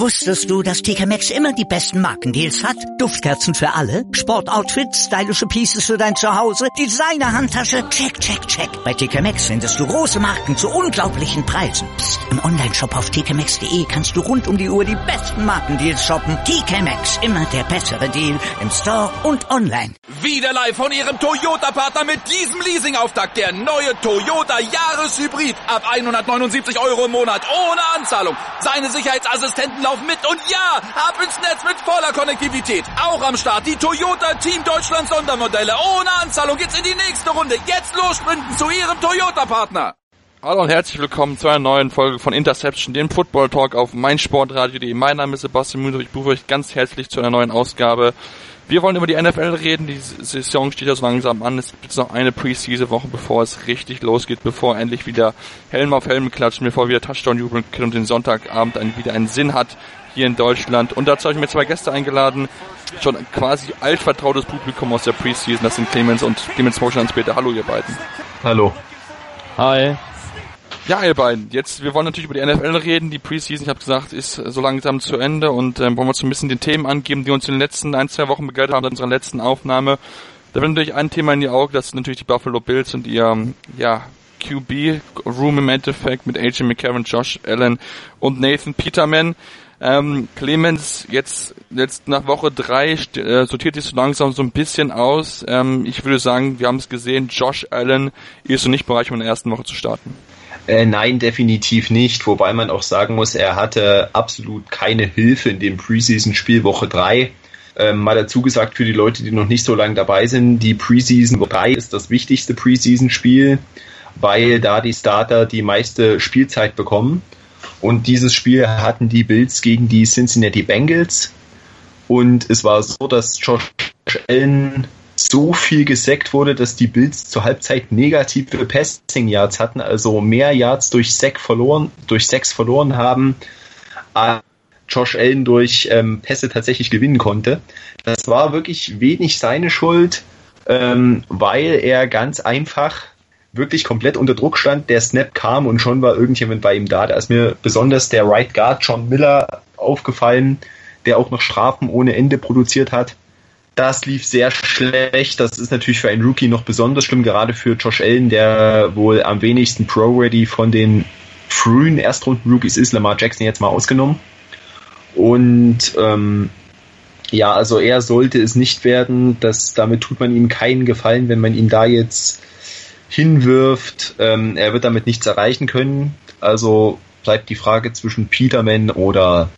Wusstest du, dass TK Maxx immer die besten Markendeals hat? Duftkerzen für alle, Sportoutfits, stylische Pieces für dein Zuhause, Designer-Handtasche, check, check, check. Bei TK Maxx findest du große Marken zu unglaublichen Preisen. Psst. Im Onlineshop auf tkmaxx.de kannst du rund um die Uhr die besten Markendeals shoppen. TK Maxx, immer der bessere Deal im Store und online. Wieder live von Ihrem Toyota-Partner mit diesem Leasing-Auftakt. Der neue Toyota Jahreshybrid. Ab 179 € im Monat. Ohne Anzahlung. Seine Sicherheitsassistenten laufen mit. Und ja, ab ins Netz mit voller Konnektivität. Auch am Start die Toyota Team Deutschland Sondermodelle. Ohne Anzahlung geht's in die nächste Runde. Jetzt los sprinten zu Ihrem Toyota-Partner. Hallo und herzlich willkommen zu einer neuen Folge von Interception, dem Football Talk auf meinsportradio.de. Mein Name ist Sebastian Müller, ich begrüße euch ganz herzlich zu einer neuen Ausgabe. Wir wollen über die NFL reden, die Saison steht ja so langsam an, es gibt jetzt noch eine Preseason-Woche, bevor es richtig losgeht, bevor endlich wieder Helm auf Helm klatschen, bevor wieder Touchdown jubeln können und den Sonntagabend wieder einen Sinn hat hier in Deutschland. Und dazu habe ich mir zwei Gäste eingeladen, schon quasi altvertrautes Publikum aus der Preseason, das sind Clemens und Clemens Moschland-Peter. Hallo ihr beiden. Hallo. Hi. Ja, ihr beiden, jetzt, wir wollen natürlich über die NFL reden, die Preseason, ich habe gesagt, ist so langsam zu Ende und wollen wir so ein bisschen den Themen angeben, die uns in den letzten 1-2 Wochen begleitet haben, seit unserer letzten Aufnahme. Da wird natürlich ein Thema in die Augen, das sind natürlich die Buffalo Bills und ihr, QB-Room im Endeffekt mit AJ McCarron, Josh Allen und Nathan Peterman. Clemens, jetzt nach Woche 3 sortiert sich so langsam so ein bisschen aus. Ich würde sagen, wir haben es gesehen, Josh Allen ist so nicht bereit, um in der ersten Woche zu starten. Nein, definitiv nicht, wobei man auch sagen muss, er hatte absolut keine Hilfe in dem Preseason-Spiel Woche 3. Mal dazu gesagt für die Leute, die noch nicht so lange dabei sind, die Preseason Woche 3 ist das wichtigste Preseason-Spiel, weil da die Starter die meiste Spielzeit bekommen. Und dieses Spiel hatten die Bills gegen die Cincinnati Bengals. Und es war so, dass Josh Allen so viel gesackt wurde, dass die Bills zur Halbzeit negative Passing Yards hatten, also mehr Yards durch Sacks verloren haben, Josh Allen durch Pässe tatsächlich gewinnen konnte. Das war wirklich wenig seine Schuld, weil er ganz einfach wirklich komplett unter Druck stand. Der Snap kam und schon war irgendjemand bei ihm da. Da ist mir besonders der Right Guard John Miller aufgefallen, der auch noch Strafen ohne Ende produziert hat. Das lief sehr schlecht. Das ist natürlich für einen Rookie noch besonders schlimm, gerade für Josh Allen, der wohl am wenigsten Pro-Ready von den frühen Erstrunden-Rookies ist, Lamar Jackson jetzt mal ausgenommen. Und also er sollte es nicht werden. Damit tut man ihm keinen Gefallen, wenn man ihn da jetzt hinwirft. Er wird damit nichts erreichen können. Also bleibt die Frage zwischen Peterman oder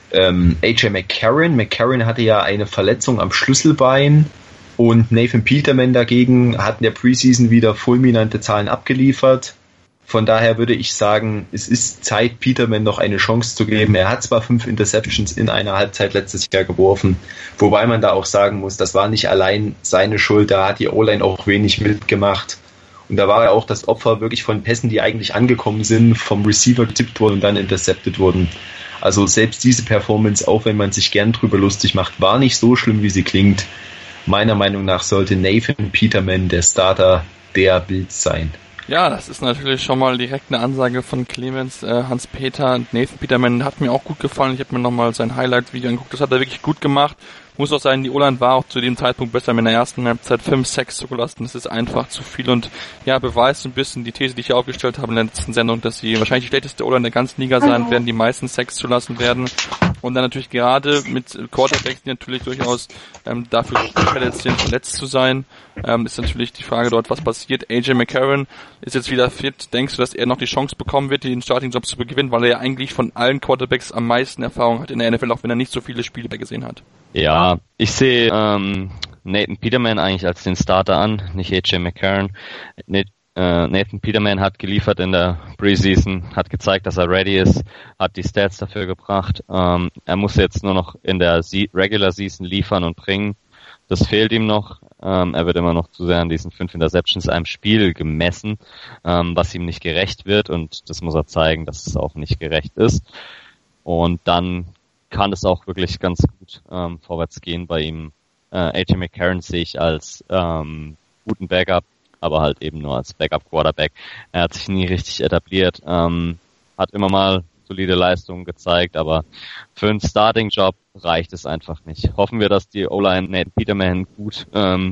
AJ McCarron. McCarron hatte ja eine Verletzung am Schlüsselbein und Nathan Peterman dagegen hat in der Preseason wieder fulminante Zahlen abgeliefert. Von daher würde ich sagen, es ist Zeit, Peterman noch eine Chance zu geben. Er hat zwar 5 Interceptions in einer Halbzeit letztes Jahr geworfen, wobei man da auch sagen muss, das war nicht allein seine Schuld, da hat die O-Line auch wenig mitgemacht. Und da war er auch das Opfer wirklich von Pässen, die eigentlich angekommen sind, vom Receiver getippt wurden und dann intercepted wurden. Also selbst diese Performance, auch wenn man sich gern drüber lustig macht, war nicht so schlimm, wie sie klingt. Meiner Meinung nach sollte Nathan Peterman der Starter der Bills sein. Ja, das ist natürlich schon mal direkt eine Ansage von Clemens, Hans-Peter. Nathan Peterman hat mir auch gut gefallen. Ich habe mir nochmal sein Highlight-Video angeguckt. Das hat er wirklich gut gemacht. Muss auch sein, die O-Line war auch zu dem Zeitpunkt besser, in der ersten Halbzeit 5 Sacks zugelassen. Das ist einfach zu viel und ja, beweist ein bisschen die These, die ich hier aufgestellt habe in der letzten Sendung, dass sie wahrscheinlich die schlechteste O-Line der ganzen Liga sein werden, die meisten Sacks zulassen werden. Und dann natürlich gerade mit Quarterbacks, die natürlich durchaus dafür verletzt zu sein, ist natürlich die Frage dort, was passiert. AJ McCarron ist jetzt wieder fit. Denkst du, dass er noch die Chance bekommen wird, den Starting-Job zu gewinnen, weil er ja eigentlich von allen Quarterbacks am meisten Erfahrung hat in der NFL, auch wenn er nicht so viele Spiele gesehen hat? Ja, ich sehe Nathan Peterman eigentlich als den Starter an, nicht AJ McCarron. Nathan Peterman hat geliefert in der Preseason, hat gezeigt, dass er ready ist, hat die Stats dafür gebracht. Er muss jetzt nur noch in der Regular Season liefern und bringen. Das fehlt ihm noch. Er wird immer noch zu sehr an diesen 5 Interceptions einem Spiel gemessen, was ihm nicht gerecht wird, und das muss er zeigen, dass es auch nicht gerecht ist. Und dann kann es auch wirklich ganz gut vorwärts gehen bei ihm. AJ McCarron sehe ich als guten Backup, aber halt eben nur als Backup-Quarterback. Er hat sich nie richtig etabliert, hat immer mal solide Leistungen gezeigt, aber für einen Starting-Job reicht es einfach nicht. Hoffen wir, dass die O-Line Nathan Peterman gut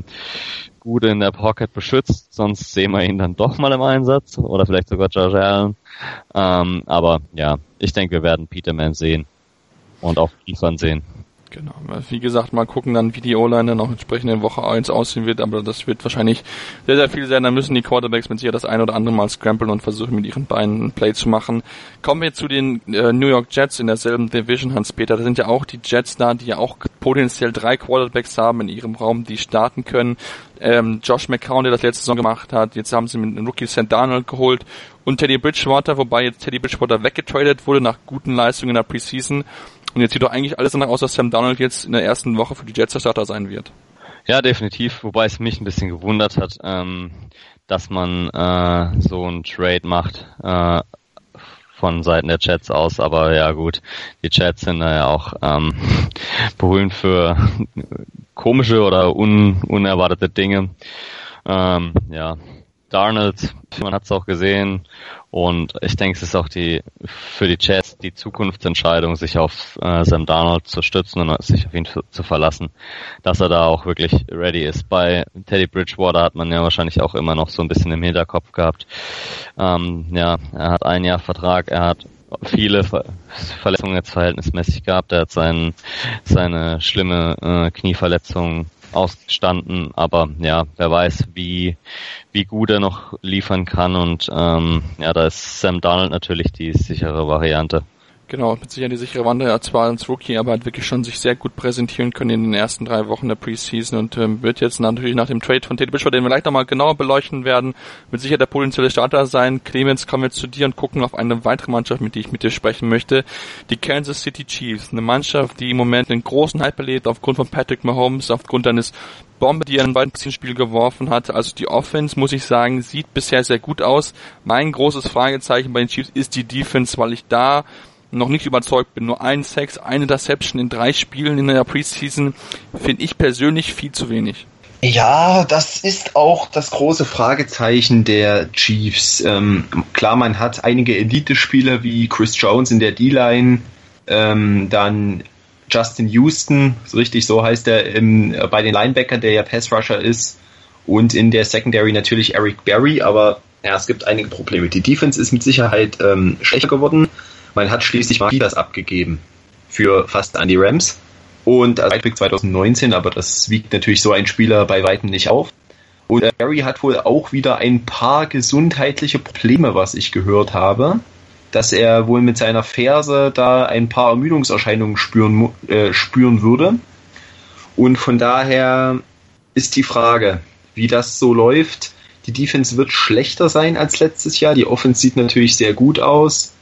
in der Pocket beschützt, sonst sehen wir ihn dann doch mal im Einsatz oder vielleicht sogar Josh Allen. Aber ja, ich denke, wir werden Peterman sehen und auch liefern sehen. Genau, wie gesagt, mal gucken dann, wie die O-Line dann auch entsprechend in Woche 1 aussehen wird, aber das wird wahrscheinlich sehr, sehr viel sein. Da müssen die Quarterbacks mit sicher das ein oder andere Mal scramblen und versuchen, mit ihren Beinen ein Play zu machen. Kommen wir zu den New York Jets in derselben Division, Hans-Peter. Da sind ja auch die Jets da, die ja auch potenziell 3 Quarterbacks haben in ihrem Raum, die starten können. Josh McCown, der das letzte Saison gemacht hat, jetzt haben sie mit dem Rookie Sam Darnold geholt und Teddy Bridgewater, wobei jetzt Teddy Bridgewater weggetradet wurde nach guten Leistungen in der Preseason. Und jetzt sieht doch eigentlich alles danach aus, dass Sam Darnold jetzt in der ersten Woche für die Jets der Starter sein wird. Ja, definitiv. Wobei es mich ein bisschen gewundert hat, dass man so einen Trade macht von Seiten der Jets aus. Aber ja gut, die Jets sind da ja auch berühmt für komische oder unerwartete Dinge. Ja, Darnold, man hat es auch gesehen. Und ich denke, es ist auch für die Jets die Zukunftsentscheidung, sich auf Sam Darnold zu stützen und sich auf ihn zu verlassen, dass er da auch wirklich ready ist. Bei Teddy Bridgewater hat man ja wahrscheinlich auch immer noch so ein bisschen im Hinterkopf gehabt. Ja, er hat 1 Jahr Vertrag, er hat viele Verletzungen jetzt verhältnismäßig gehabt, er hat seine schlimme Knieverletzung ausgestanden, aber ja, wer weiß, wie gut er noch liefern kann und ja, da ist Sam Darnold natürlich die sichere Variante. Genau, mit Sicherheit die sichere Wandel, zwar als Rookie, aber hat wirklich schon sich sehr gut präsentieren können in den ersten 3 Wochen der Preseason und wird jetzt natürlich nach dem Trade von Teddy Bridgewater, den wir gleich nochmal genauer beleuchten werden, mit Sicherheit der potenzielle Starter sein. Clemens, kommen wir zu dir und gucken auf eine weitere Mannschaft, mit der ich mit dir sprechen möchte. Die Kansas City Chiefs, eine Mannschaft, die im Moment einen großen Hype erlebt aufgrund von Patrick Mahomes, aufgrund eines Bombe, die er in beiden Spiel geworfen hat. Also die Offense, muss ich sagen, sieht bisher sehr gut aus. Mein großes Fragezeichen bei den Chiefs ist die Defense, weil ich da noch nicht überzeugt bin. Nur 1 Sack, 1 Interception in 3 Spielen in der Preseason finde ich persönlich viel zu wenig. Ja, das ist auch das große Fragezeichen der Chiefs. Klar, man hat einige Elite-Spieler wie Chris Jones in der D-Line, dann Justin Houston, so heißt er, bei den Linebackern, der ja Pass-Rusher ist, und in der Secondary natürlich Eric Berry, aber ja, es gibt einige Probleme. Die Defense ist mit Sicherheit schlechter geworden. Man hat schließlich Marquez abgegeben für fast an die Rams und als Pick 2019, aber das wiegt natürlich so ein Spieler bei weitem nicht auf. Und Barry hat wohl auch wieder ein paar gesundheitliche Probleme, was ich gehört habe, dass er wohl mit seiner Ferse da ein paar Ermüdungserscheinungen spüren würde. Und von daher ist die Frage, wie das so läuft. Die Defense wird schlechter sein als letztes Jahr. Die Offense sieht natürlich sehr gut aus.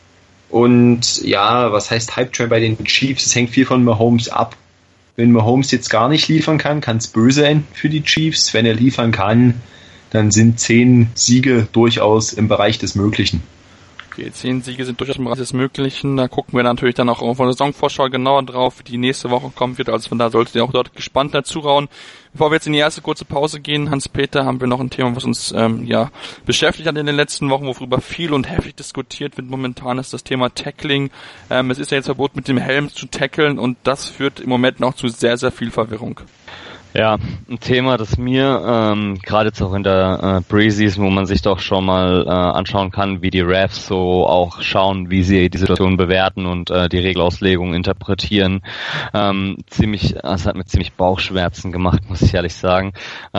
Und ja, was heißt Hype Train bei den Chiefs? Es hängt viel von Mahomes ab. Wenn Mahomes jetzt gar nicht liefern kann, kann es böse enden für die Chiefs. Wenn er liefern kann, dann sind 10 Siege durchaus im Bereich des Möglichen. Okay, 10 Siege sind durchaus im Bereich des Möglichen. Da gucken wir natürlich dann auch von der Saisonvorschau genauer drauf, die nächste Woche kommen wird. Also von da solltet ihr auch dort gespannt dazu rauen. Bevor wir jetzt in die erste kurze Pause gehen, Hans-Peter, haben wir noch ein Thema, was uns beschäftigt hat in den letzten Wochen, worüber viel und heftig diskutiert wird. Momentan ist das Thema Tackling. Es ist ja jetzt verboten, mit dem Helm zu tackeln und das führt im Moment noch zu sehr, sehr viel Verwirrung. Ja, ein Thema, das mir gerade jetzt auch in der Preseason, wo man sich doch schon mal anschauen kann, wie die Refs so auch schauen, wie sie die Situation bewerten und die Regelauslegung interpretieren. Es hat mir ziemlich Bauchschmerzen gemacht, muss ich ehrlich sagen.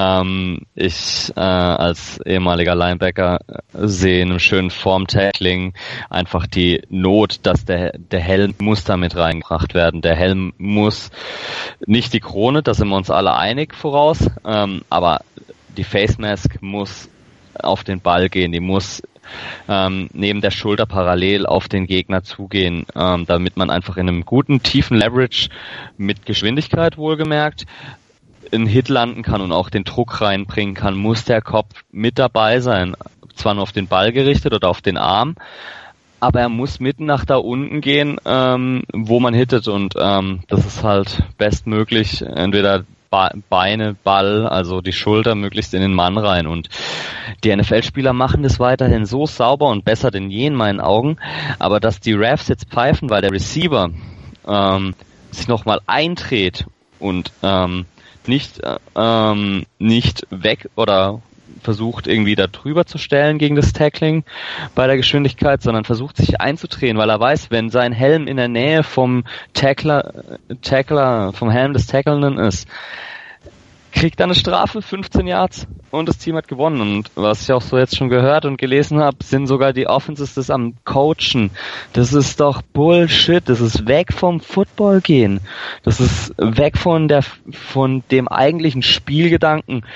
Ich als ehemaliger Linebacker sehe in einem schönen Form-Tackling einfach die Not, dass der Helm muss damit reingebracht werden. Der Helm muss nicht die Krone, da sind wir uns alle einig voraus, aber die Face Mask muss auf den Ball gehen, die muss neben der Schulter parallel auf den Gegner zugehen, damit man einfach in einem guten, tiefen Leverage mit Geschwindigkeit wohlgemerkt einen Hit landen kann und auch den Druck reinbringen kann, muss der Kopf mit dabei sein, zwar nur auf den Ball gerichtet oder auf den Arm, aber er muss mitten nach da unten gehen, wo man hittet und das ist halt bestmöglich entweder Beine, Ball, also die Schulter möglichst in den Mann rein. Und die NFL-Spieler machen das weiterhin so sauber und besser denn je in meinen Augen. Aber dass die Refs jetzt pfeifen, weil der Receiver sich nochmal eindreht und nicht weg oder versucht irgendwie da drüber zu stellen gegen das Tackling bei der Geschwindigkeit, sondern versucht sich einzudrehen, weil er weiß, wenn sein Helm in der Nähe vom vom Helm des Tacklenden ist, kriegt er eine Strafe, 15 Yards und das Team hat gewonnen. Und was ich auch so jetzt schon gehört und gelesen habe, sind sogar die Offenses das am Coachen. Das ist doch Bullshit. Das ist weg vom Football gehen. Das ist weg von dem eigentlichen Spielgedanken.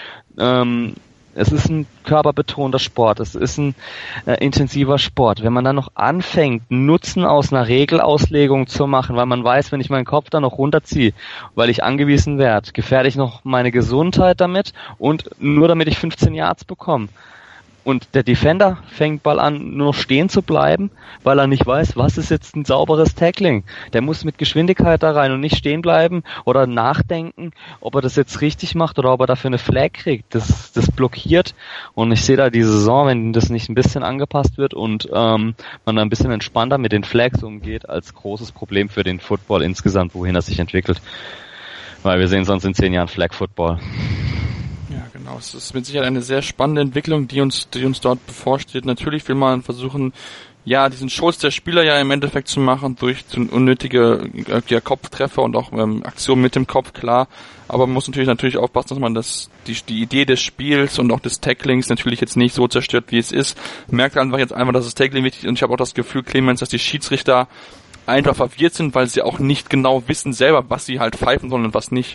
Es ist ein körperbetonter Sport, es ist ein intensiver Sport. Wenn man dann noch anfängt, Nutzen aus einer Regelauslegung zu machen, weil man weiß, wenn ich meinen Kopf dann noch runterziehe, weil ich angewiesen werde, gefährde ich noch meine Gesundheit damit und nur damit ich 15 Yards bekomme. Und der Defender fängt Ball an, nur noch stehen zu bleiben, weil er nicht weiß, was ist jetzt ein sauberes Tackling. Der muss mit Geschwindigkeit da rein und nicht stehen bleiben oder nachdenken, ob er das jetzt richtig macht oder ob er dafür eine Flag kriegt. Das blockiert. Und ich sehe da die Saison, wenn das nicht ein bisschen angepasst wird und man da ein bisschen entspannter mit den Flags umgeht, als großes Problem für den Football insgesamt, wohin er sich entwickelt. Weil wir sehen sonst in 10 Jahren Flag Football. Ja, genau. Es ist mit Sicherheit eine sehr spannende Entwicklung, die uns dort bevorsteht. Natürlich will man versuchen, ja, diesen Schutz der Spieler ja im Endeffekt zu machen durch unnötige Kopftreffer und auch Aktionen mit dem Kopf, klar. Aber man muss natürlich aufpassen, dass man die Idee des Spiels und auch des Tacklings natürlich jetzt nicht so zerstört, wie es ist. Merkt einfach, dass das Tackling wichtig ist. Und ich habe auch das Gefühl, Clemens, dass die Schiedsrichter einfach verwirrt sind, weil sie auch nicht genau wissen selber, was sie halt pfeifen sollen und was nicht.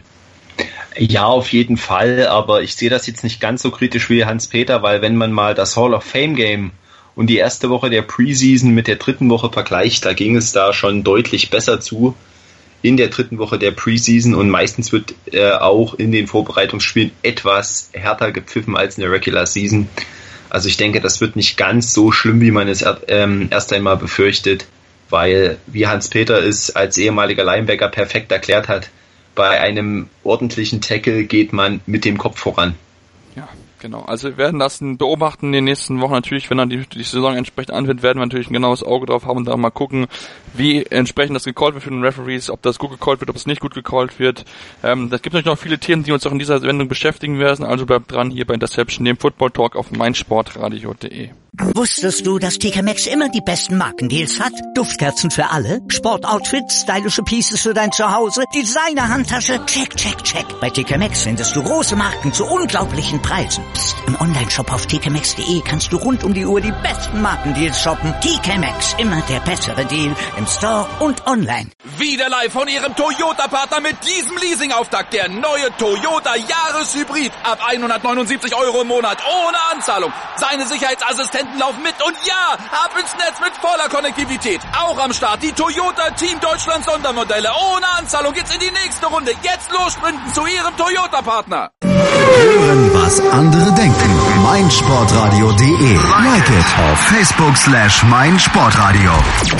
Ja, auf jeden Fall, aber ich sehe das jetzt nicht ganz so kritisch wie Hans-Peter, weil wenn man mal das Hall of Fame Game und die erste Woche der Preseason mit der dritten Woche vergleicht, da ging es da schon deutlich besser zu in der dritten Woche der Preseason und meistens wird auch in den Vorbereitungsspielen etwas härter gepfiffen als in der Regular Season. Also ich denke, das wird nicht ganz so schlimm, wie man es erst einmal befürchtet, weil, wie Hans-Peter es als ehemaliger Linebacker perfekt erklärt hat, bei einem ordentlichen Tackle geht man mit dem Kopf voran. Ja, genau. Also wir werden das beobachten in den nächsten Wochen. Natürlich, wenn dann die Saison entsprechend anfängt, werden wir natürlich ein genaues Auge drauf haben und da mal gucken, wie entsprechend das gecallt wird für den Referees, ob das gut gecallt wird, ob es nicht gut gecallt wird. Das gibt natürlich noch viele Themen, die uns auch in dieser Sendung beschäftigen werden. Also bleibt dran hier bei Interception, dem Football Talk auf meinsportradio.de. Wusstest du, dass TK Maxx immer die besten Markendeals hat? Duftkerzen für alle, Sportoutfits, stylische Pieces für dein Zuhause, Designer-Handtasche, check, check, check. Bei TK Maxx findest du große Marken zu unglaublichen Preisen. Psst. Im Onlineshop auf tkmaxx.de kannst du rund um die Uhr die besten Markendeals shoppen. TK Maxx, immer der bessere Deal im Store und online. Wieder live von Ihrem Toyota-Partner mit diesem Leasing-Auftakt. Der neue Toyota Jahreshybrid. Ab 179 € im Monat. Ohne Anzahlung. Seine Sicherheitsassistenten laufen mit. Und ja, ab ins Netz mit voller Konnektivität. Auch am Start die Toyota Team Deutschland Sondermodelle. Ohne Anzahlung geht's in die nächste Runde. Jetzt los sprinten zu Ihrem Toyota-Partner. Hören, was andere denken. meinsportradio.de. Like it auf Facebook/meinsportradio.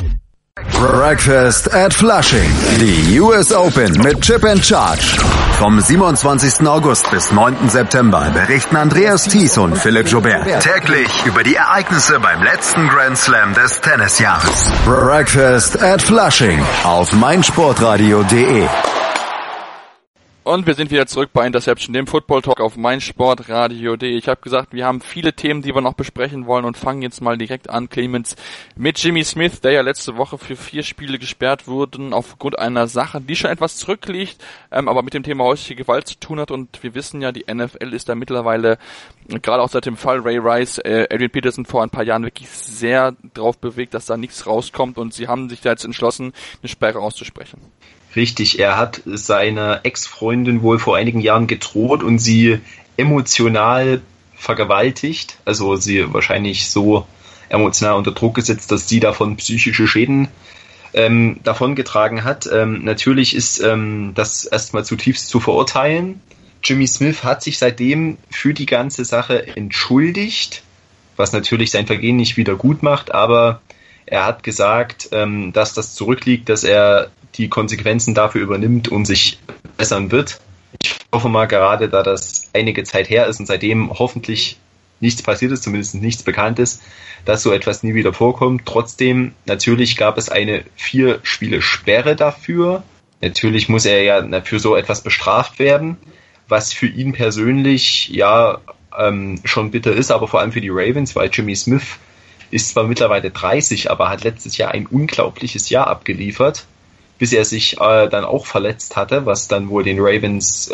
Breakfast at Flushing. Die US Open mit Chip and Charge. Vom 27. August bis 9. September berichten Andreas Thies und Philipp Joubert täglich über die Ereignisse beim letzten Grand Slam des Tennisjahres. Breakfast at Flushing auf meinsportradio.de. Und wir sind wieder zurück bei Interception, dem Football Talk auf meinsportradio.de. Ich habe gesagt, wir haben viele Themen, die wir noch besprechen wollen und fangen jetzt mal direkt an, Clemens, mit Jimmy Smith, der ja letzte Woche für 4 Spiele gesperrt wurde aufgrund einer Sache, die schon etwas zurückliegt, aber mit dem Thema häusliche Gewalt zu tun hat. Und wir wissen ja, die NFL ist da mittlerweile, gerade auch seit dem Fall Ray Rice, Adrian Peterson vor ein paar Jahren wirklich sehr drauf bewegt, dass da nichts rauskommt und sie haben sich da jetzt entschlossen, eine Sperre auszusprechen. Richtig, er hat seiner Ex-Freundin wohl vor einigen Jahren gedroht und sie emotional vergewaltigt, also sie wahrscheinlich so emotional unter Druck gesetzt, dass sie davon psychische Schäden davongetragen hat. Natürlich ist das erstmal zutiefst zu verurteilen. Jimmy Smith hat sich seitdem für die ganze Sache entschuldigt, was natürlich sein Vergehen nicht wieder gut macht, aber er hat gesagt, dass das zurückliegt, dass er die Konsequenzen dafür übernimmt und sich bessern wird. Ich hoffe mal, gerade da das einige Zeit her ist und seitdem hoffentlich nichts passiert ist, zumindest nichts bekannt ist, dass so etwas nie wieder vorkommt. Trotzdem, natürlich gab es eine 4-Spiele-Sperre dafür. Natürlich muss er ja für so etwas bestraft werden, was für ihn persönlich ja schon bitter ist, aber vor allem für die Ravens, weil Jimmy Smith ist zwar mittlerweile 30, aber hat letztes Jahr ein unglaubliches Jahr abgeliefert, bis er sich dann auch verletzt hatte, was dann wohl den Ravens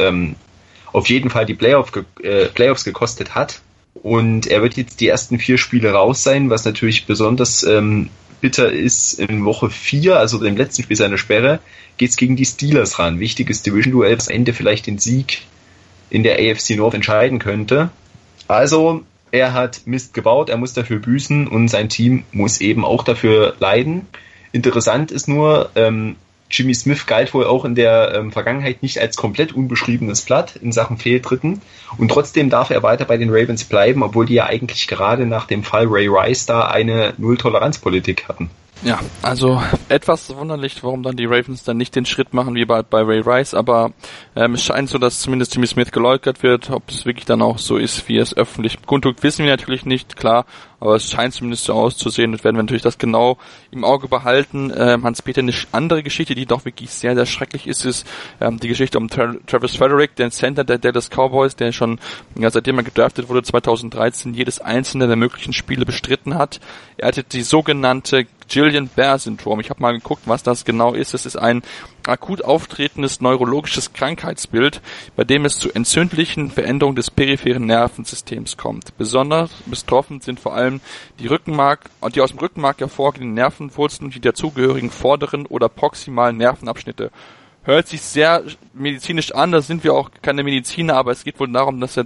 auf jeden Fall die Playoffs gekostet hat. Und er wird jetzt die ersten 4 Spiele raus sein, was natürlich besonders bitter ist. In Woche 4, also dem letzten Spiel seiner Sperre, geht es gegen die Steelers ran. Wichtiges Division-Duell, das am Ende vielleicht den Sieg in der AFC North entscheiden könnte. Also, er hat Mist gebaut, er muss dafür büßen und sein Team muss eben auch dafür leiden. Interessant ist nur, Jimmy Smith galt wohl auch in der Vergangenheit nicht als komplett unbeschriebenes Blatt in Sachen Fehltritten und trotzdem darf er weiter bei den Ravens bleiben, obwohl die ja eigentlich gerade nach dem Fall Ray Rice da eine Null-Toleranz-Politik hatten. Ja, also etwas wunderlich, warum dann die Ravens dann nicht den Schritt machen wie bei Ray Rice, aber es scheint so, dass zumindest Jimmy Smith geleugnet wird. Ob es wirklich dann auch so ist, wie es öffentlich kundtut, wissen wir natürlich nicht, klar, aber es scheint zumindest so auszusehen. Das werden wir natürlich das genau im Auge behalten. Hans-Peter, eine andere Geschichte, die doch wirklich sehr, sehr schrecklich ist die Geschichte um Travis Frederick, den Center der Dallas Cowboys, der schon, seitdem er gedraftet wurde, 2013 jedes einzelne der möglichen Spiele bestritten hat. Er hatte die sogenannte Guillain-Barré-Syndrom. Ich habe mal geguckt, was das genau ist. Es ist ein akut auftretendes neurologisches Krankheitsbild, bei dem es zu entzündlichen Veränderungen des peripheren Nervensystems kommt. Besonders betroffen sind vor allem die aus dem Rückenmark hervorgehenden Nervenwurzeln und die dazugehörigen vorderen oder proximalen Nervenabschnitte. Hört sich sehr medizinisch an, da sind wir auch keine Mediziner, aber es geht wohl darum, dass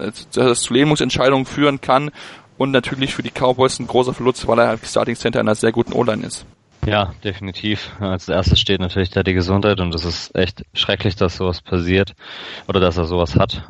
das zu Lähmungsentscheidungen führen kann. Und natürlich für die Cowboys ein großer Verlust, weil er halt Starting Center einer sehr guten O-Line ist. Ja, definitiv. Als erstes steht natürlich da die Gesundheit und es ist echt schrecklich, dass sowas passiert oder dass er sowas hat.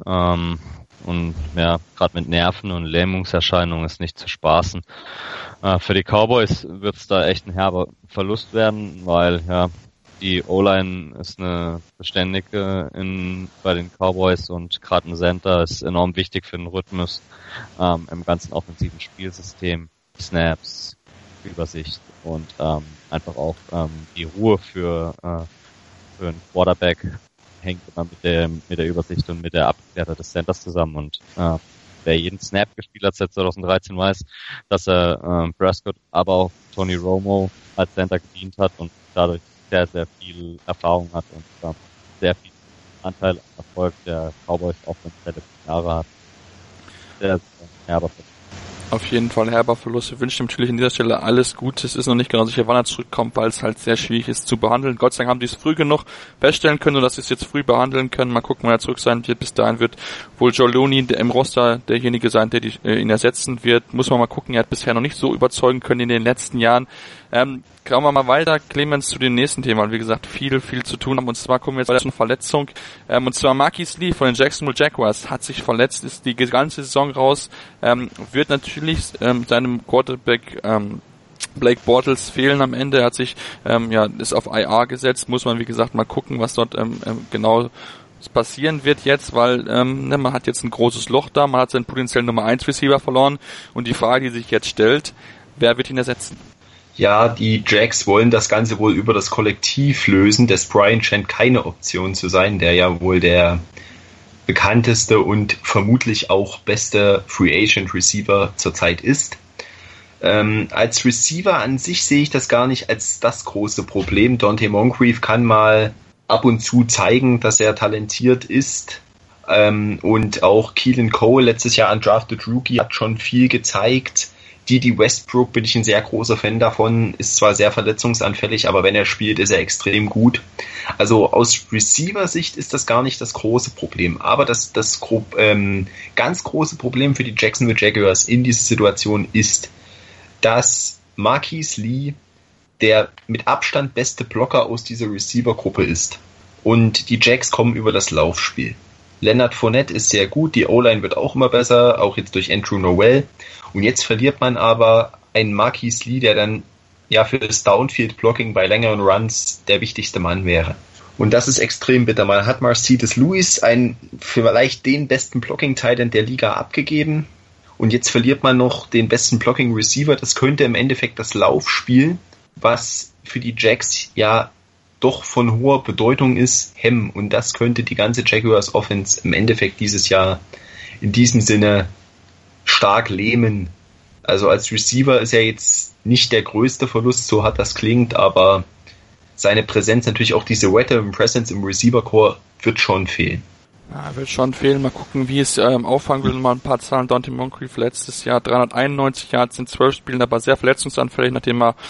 Und ja, gerade mit Nerven und Lähmungserscheinungen ist nicht zu spaßen. Für die Cowboys wird es da echt ein herber Verlust werden, weil ja die O-Line ist eine beständige bei den Cowboys und gerade ein Center ist enorm wichtig für den Rhythmus im ganzen offensiven Spielsystem, Snaps, Übersicht und einfach auch die Ruhe für einen Quarterback hängt immer mit der Übersicht und mit der Abwehr des Centers zusammen und wer jeden Snap gespielt hat seit 2013 weiß, dass er Prescott, aber auch Tony Romo als Center gedient hat und dadurch sehr, sehr viel Erfahrung hat und sehr viel Anteil am Erfolg der Cowboys auch wenn es letzten Jahre hat. Sehr, sehr herber Verlust. Auf jeden Fall herber Verlust. Wir wünschen natürlich an dieser Stelle alles Gute. Es ist noch nicht genau sicher, wann er zurückkommt, weil es halt sehr schwierig ist zu behandeln. Gott sei Dank haben die es früh genug feststellen können, sodass sie es jetzt früh behandeln können. Mal gucken, wann er zurück sein wird. Bis dahin wird wohl Joe Looney im Roster derjenige sein, der ihn ersetzen wird. Muss man mal gucken. Er hat bisher noch nicht so überzeugen können in den letzten Jahren. Kommen wir mal weiter, Clemens, zu dem nächsten Thema, weil wie gesagt viel zu tun haben. Und zwar kommen wir jetzt weiter zu einer Verletzung. Und zwar Marquise Lee von den Jacksonville Jaguars hat sich verletzt, ist die ganze Saison raus, wird natürlich seinem Quarterback Blake Bortles fehlen am Ende. Er hat sich ist auf IR gesetzt. Muss man wie gesagt mal gucken, was dort genau passieren wird jetzt, weil man hat jetzt ein großes Loch da, man hat seinen potenziellen Nummer 1 Receiver verloren und die Frage, die sich jetzt stellt, wer wird ihn ersetzen? Ja, die Jags wollen das Ganze wohl über das Kollektiv lösen. Des Bryant scheint keine Option zu sein, der ja wohl der bekannteste und vermutlich auch beste Free Agent Receiver zurzeit ist. Als Receiver an sich sehe ich das gar nicht als das große Problem. Dante Moncrief kann mal ab und zu zeigen, dass er talentiert ist. Und auch Keelan Cole, letztes Jahr undrafted Rookie, hat schon viel gezeigt. Didi Westbrook bin ich ein sehr großer Fan davon, ist zwar sehr verletzungsanfällig, aber wenn er spielt, ist er extrem gut. Also aus Receiver-Sicht ist das gar nicht das große Problem. Aber das ganz große Problem für die Jacksonville Jaguars in dieser Situation ist, dass Marquise Lee der mit Abstand beste Blocker aus dieser Receiver-Gruppe ist. Und die Jags kommen über das Laufspiel. Leonard Fournette ist sehr gut, die O-Line wird auch immer besser, auch jetzt durch Andrew Noel. Und jetzt verliert man aber einen Marquise Lee, der dann ja für das Downfield-Blocking bei längeren Runs der wichtigste Mann wäre. Und das ist extrem bitter. Man hat Marcedes Lewis, vielleicht den besten Blocking-Tight-End der Liga, abgegeben. Und jetzt verliert man noch den besten Blocking-Receiver. Das könnte im Endeffekt das Laufspiel, was für die Jacks ja doch von hoher Bedeutung ist, hemmen. Und das könnte die ganze Jaguars Offense im Endeffekt dieses Jahr in diesem Sinne stark lähmen. Also als Receiver ist er jetzt nicht der größte Verlust, so hart das klingt, aber seine Präsenz, natürlich auch diese Veteran Presence im Receiver-Core, wird schon fehlen. Ja, wird schon fehlen. Mal gucken, wie es auffangen will. Mal ein paar Zahlen. Dante Moncrief letztes Jahr 391 Yards in 12 Spielen, aber sehr verletzungsanfällig, nachdem er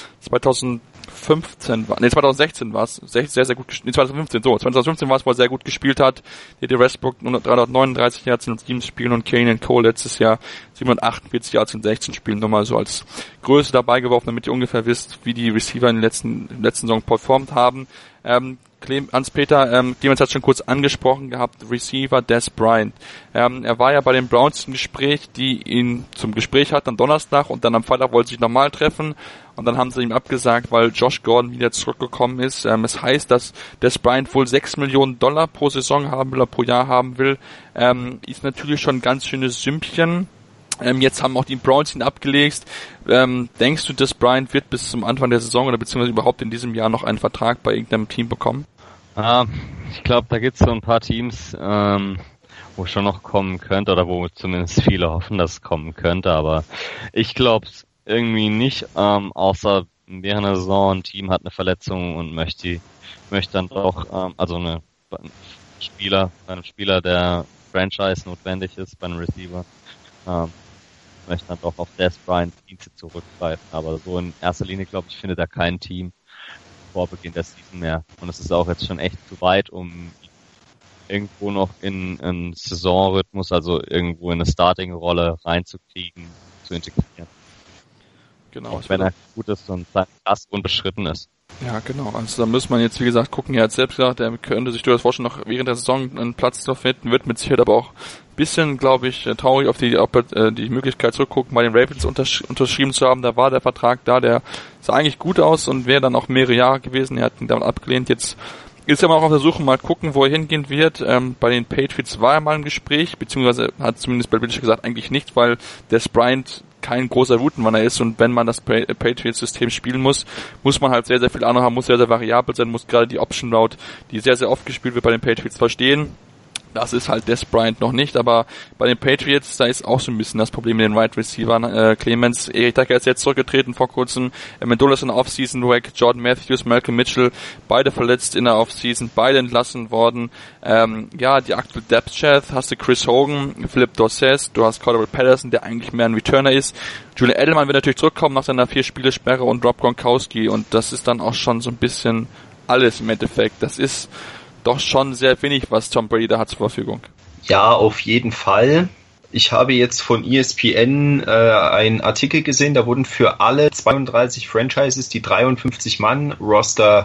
2016 war es, sehr, sehr gut gespielt. 2015 war es, wo er sehr gut gespielt hat. Dede Westbrook 339 Yards in 7 Spielen und Kane Cole letztes Jahr 748 Yards in 16 Spielen. Nur mal so als Größe dabei geworfen, damit ihr ungefähr wisst, wie die Receiver in der letzten Saison performt haben. Hans-Peter, Clemens hat schon kurz angesprochen gehabt, Receiver Dez Bryant. Er war ja bei den Browns im Gespräch, die ihn zum Gespräch hatten am Donnerstag und dann am Freitag wollten sie sich nochmal treffen und dann haben sie ihm abgesagt, weil Josh Gordon wieder zurückgekommen ist. Es heißt, dass Dez Bryant wohl $6 Millionen pro Saison haben will oder pro Jahr haben will. Ist natürlich schon ein ganz schönes Sümmchen. Jetzt haben auch die Browns ihn abgelegt. Denkst du, dass Bryant wird bis zum Anfang der Saison oder beziehungsweise überhaupt in diesem Jahr noch einen Vertrag bei irgendeinem Team bekommen? Ich glaube, da gibt es so ein paar Teams, wo schon noch kommen könnte oder wo zumindest viele hoffen, dass es kommen könnte, aber ich glaube es irgendwie nicht, außer während der Saison ein Team hat eine Verletzung und möchte dann doch, also bei einem Spieler, der Franchise notwendig ist, bei einem Receiver, möchte dann doch auf Dez Bryant Dienste zurückgreifen, aber so in erster Linie, glaube ich, findet er kein Team vor Beginn der Season mehr. Und es ist auch jetzt schon echt zu weit, um irgendwo noch in einen Saisonrhythmus, also irgendwo in eine Starting-Rolle reinzukriegen, zu integrieren. Genau. Auch wenn er gut ist und das unbeschritten ist. Ja, genau. Also da muss man jetzt, wie gesagt, gucken. Er hat selbst gesagt, er könnte sich durchaus vorstellen, noch während der Saison einen Platz zu finden, wird mit Sicherheit aber auch ein bisschen, glaube ich, traurig auf die Möglichkeit zurückgucken, bei den Ravens unterschrieben zu haben. Da war der Vertrag da, der sah eigentlich gut aus und wäre dann auch mehrere Jahre gewesen. Er hat ihn damit abgelehnt. Jetzt ist er mal auch auf der Suche, mal gucken, wo er hingehen wird. Bei den Patriots war er mal im Gespräch, beziehungsweise hat zumindest Bill Belichick gesagt, eigentlich nicht, weil Dez Bryant kein großer Routenrunner ist und wenn man das Patriots-System spielen muss man halt sehr, sehr viel Ahnung haben, muss sehr, sehr variabel sein, muss gerade die Option Route, die sehr, sehr oft gespielt wird bei den Patriots, verstehen. Das ist halt Dez Bryant noch nicht, aber bei den Patriots, da ist auch so ein bisschen das Problem mit den Wide Receivern. Clemens, Eric Decker ist jetzt zurückgetreten vor kurzem, Amendola ist in der Offseason weg, Jordan Matthews, Malcolm Mitchell, beide verletzt in der Offseason, beide entlassen worden. Die aktuelle Depth Chart hast du Chris Hogan, Philip Dorsett, du hast Cordell Patterson, der eigentlich mehr ein Returner ist. Julian Edelman wird natürlich zurückkommen nach seiner 4-Spiele-Sperre und Rob Gronkowski und das ist dann auch schon so ein bisschen alles im Endeffekt. Das ist doch schon sehr wenig, was Tom Brady da hat zur Verfügung. Ja, auf jeden Fall. Ich habe jetzt von ESPN einen Artikel gesehen, da wurden für alle 32 Franchises die 53-Mann-Roster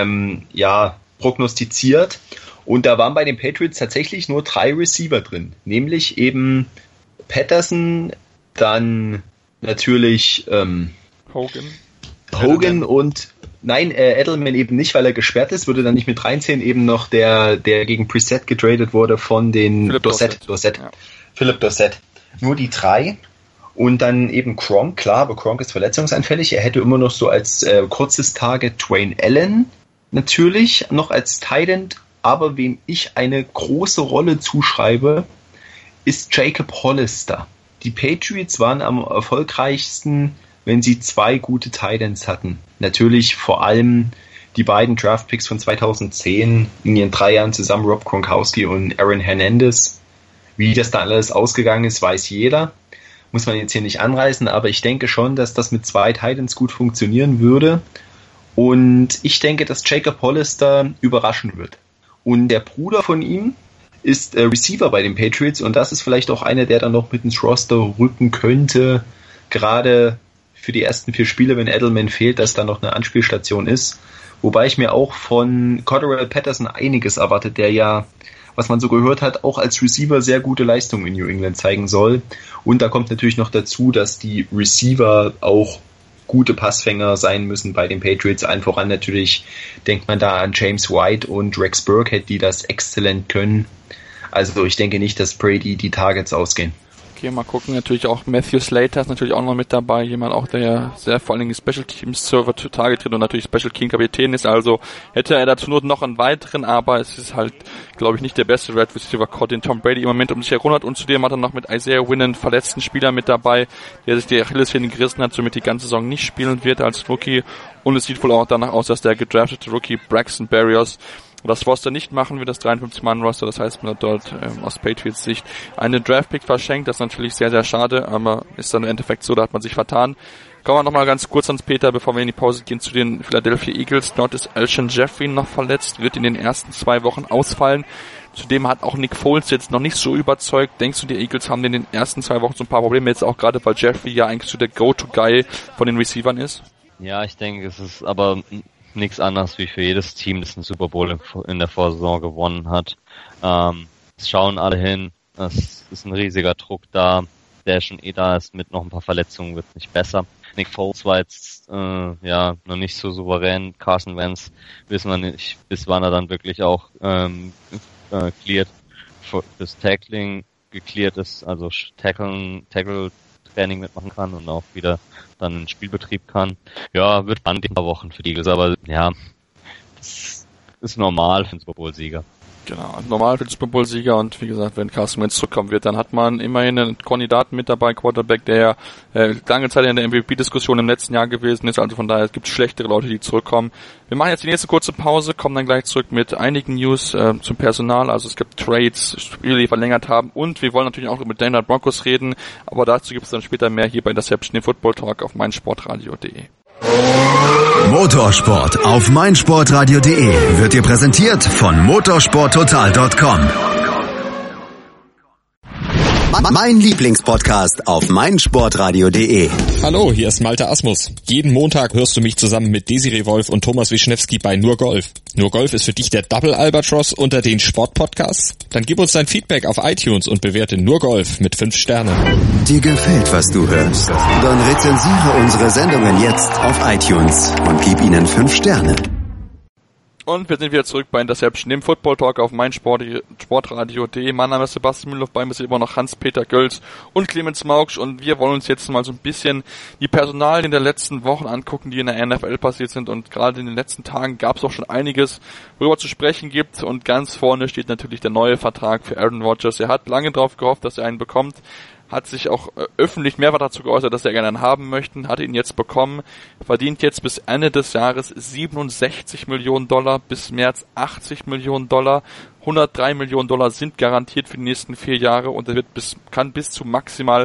prognostiziert und da waren bei den Patriots tatsächlich nur 3 Receiver drin, nämlich eben Patterson, dann natürlich Hogan und Edelman eben nicht, weil er gesperrt ist, würde dann nicht mit reinziehen, eben noch der gegen Brissett getradet wurde von den Philip Dorsett. Nur die 3 und dann eben Gronk, klar, aber Gronk ist verletzungsanfällig, er hätte immer noch so als kurzes Target Dwayne Allen natürlich noch als Tight End, aber wem ich eine große Rolle zuschreibe, ist Jacob Hollister. Die Patriots waren am erfolgreichsten, wenn sie 2 gute Tight Ends hatten. Natürlich vor allem die beiden Draftpicks von 2010 in ihren 3 Jahren zusammen, Rob Gronkowski und Aaron Hernandez. Wie das da alles ausgegangen ist, weiß jeder. Muss man jetzt hier nicht anreißen, aber ich denke schon, dass das mit 2 Tight Ends gut funktionieren würde. Und ich denke, dass Jacob Hollister überraschen wird. Und der Bruder von ihm ist Receiver bei den Patriots und das ist vielleicht auch einer, der dann noch mit ins Roster rücken könnte, gerade für die ersten 4 Spiele, wenn Edelman fehlt, dass da noch eine Anspielstation ist. Wobei ich mir auch von Cordell Patterson einiges erwartet, der ja, was man so gehört hat, auch als Receiver sehr gute Leistungen in New England zeigen soll. Und da kommt natürlich noch dazu, dass die Receiver auch gute Passfänger sein müssen bei den Patriots. Allen voran natürlich denkt man da an James White und Rex Burkhead, die das exzellent können. Also ich denke nicht, dass Brady die Targets ausgehen. Okay, mal gucken. Natürlich auch Matthew Slater ist natürlich auch noch mit dabei. Jemand auch, der sehr vor allen Dingen Special Teams Server zutage tritt und natürlich Special Team Kapitän ist. Also hätte er dazu nur noch einen weiteren, aber es ist halt, glaube ich, nicht der beste Red Receiver Core, den Tom Brady im Moment um sich herum hat. Und zudem hat er noch mit Isaiah Wynn einen verletzten Spieler mit dabei, der sich die Achillessehne gerissen hat, somit die ganze Saison nicht spielen wird als Rookie. Und es sieht wohl auch danach aus, dass der gedraftete Rookie Braxton Berrios das Foster nicht machen wird, das 53-Mann-Roster, das heißt, man hat dort aus Patriots Sicht einen Draft-Pick verschenkt, das ist natürlich sehr, sehr schade, aber ist dann im Endeffekt so, da hat man sich vertan. Kommen wir nochmal ganz kurz ans Peter, bevor wir in die Pause gehen, zu den Philadelphia Eagles. Dort ist Alshon Jeffrey noch verletzt, wird in den ersten 2 Wochen ausfallen. Zudem hat auch Nick Foles jetzt noch nicht so überzeugt. Denkst du, die Eagles haben in den ersten 2 Wochen so ein paar Probleme, jetzt auch gerade, weil Jeffrey ja eigentlich so der Go-To-Guy von den Receivern ist? Ja, ich denke, es ist aber nichts anderes wie für jedes Team, das einen Super Bowl in der Vorsaison gewonnen hat. Es schauen alle hin, es ist ein riesiger Druck da, der schon da ist, mit noch ein paar Verletzungen wird es nicht besser. Nick Foles war jetzt noch nicht so souverän. Carson Wentz wissen wir nicht, bis wann er dann wirklich auch cleared fürs Tackling gecleared ist, also Tackle-Training mitmachen kann und auch wieder dann in Spielbetrieb kann. Ja, wird spannend in ein paar Wochen für die Eagles, aber ja, das ist normal für den Super Bowl-Sieger. Genau, normal für den Super Bowl-Sieger und wie gesagt, wenn Carson Wentz zurückkommen wird, dann hat man immerhin einen Kandidaten mit dabei, Quarterback, der lange Zeit in der MVP-Diskussion im letzten Jahr gewesen ist, also von daher es gibt schlechtere Leute, die zurückkommen. Wir machen jetzt die nächste kurze Pause, kommen dann gleich zurück mit einigen News zum Personal, also es gibt Trades, Spiele, die verlängert haben und wir wollen natürlich auch mit Denver Broncos reden, aber dazu gibt es dann später mehr hier bei Interception, dem Football Talk auf meinsportradio.de. Motorsport auf meinsportradio.de wird dir präsentiert von motorsporttotal.com. Mein Lieblingspodcast auf meinsportradio.de. Hallo, hier ist Malte Asmus. Jeden Montag hörst du mich zusammen mit Desiree Wolf und Thomas Wischnewski bei Nur Golf. Nur Golf ist für dich der Double Albatross unter den Sportpodcasts? Dann gib uns dein Feedback auf iTunes und bewerte Nur Golf mit 5 Sternen. Dir gefällt, was du hörst? Dann rezensiere unsere Sendungen jetzt auf iTunes und gib ihnen 5 Sterne. Und wir sind wieder zurück bei Interception, dem Football Talk auf meinsportradio.de. Mein Name ist Sebastian Mühlhoff, bei mir ist immer noch Hans-Peter Gölz und Clemens Maugsch und wir wollen uns jetzt mal so ein bisschen die Personalien der letzten Wochen angucken, die in der NFL passiert sind und gerade in den letzten Tagen gab es auch schon einiges, worüber zu sprechen gibt und ganz vorne steht natürlich der neue Vertrag für Aaron Rodgers. Er hat lange darauf gehofft, dass er einen bekommt, hat sich auch öffentlich mehrfach dazu geäußert, dass er gerne einen haben möchte, hat ihn jetzt bekommen, verdient jetzt bis Ende des Jahres $67 Millionen, bis März $80 Millionen, $103 Millionen sind garantiert für die nächsten 4 Jahre und er kann bis zu maximal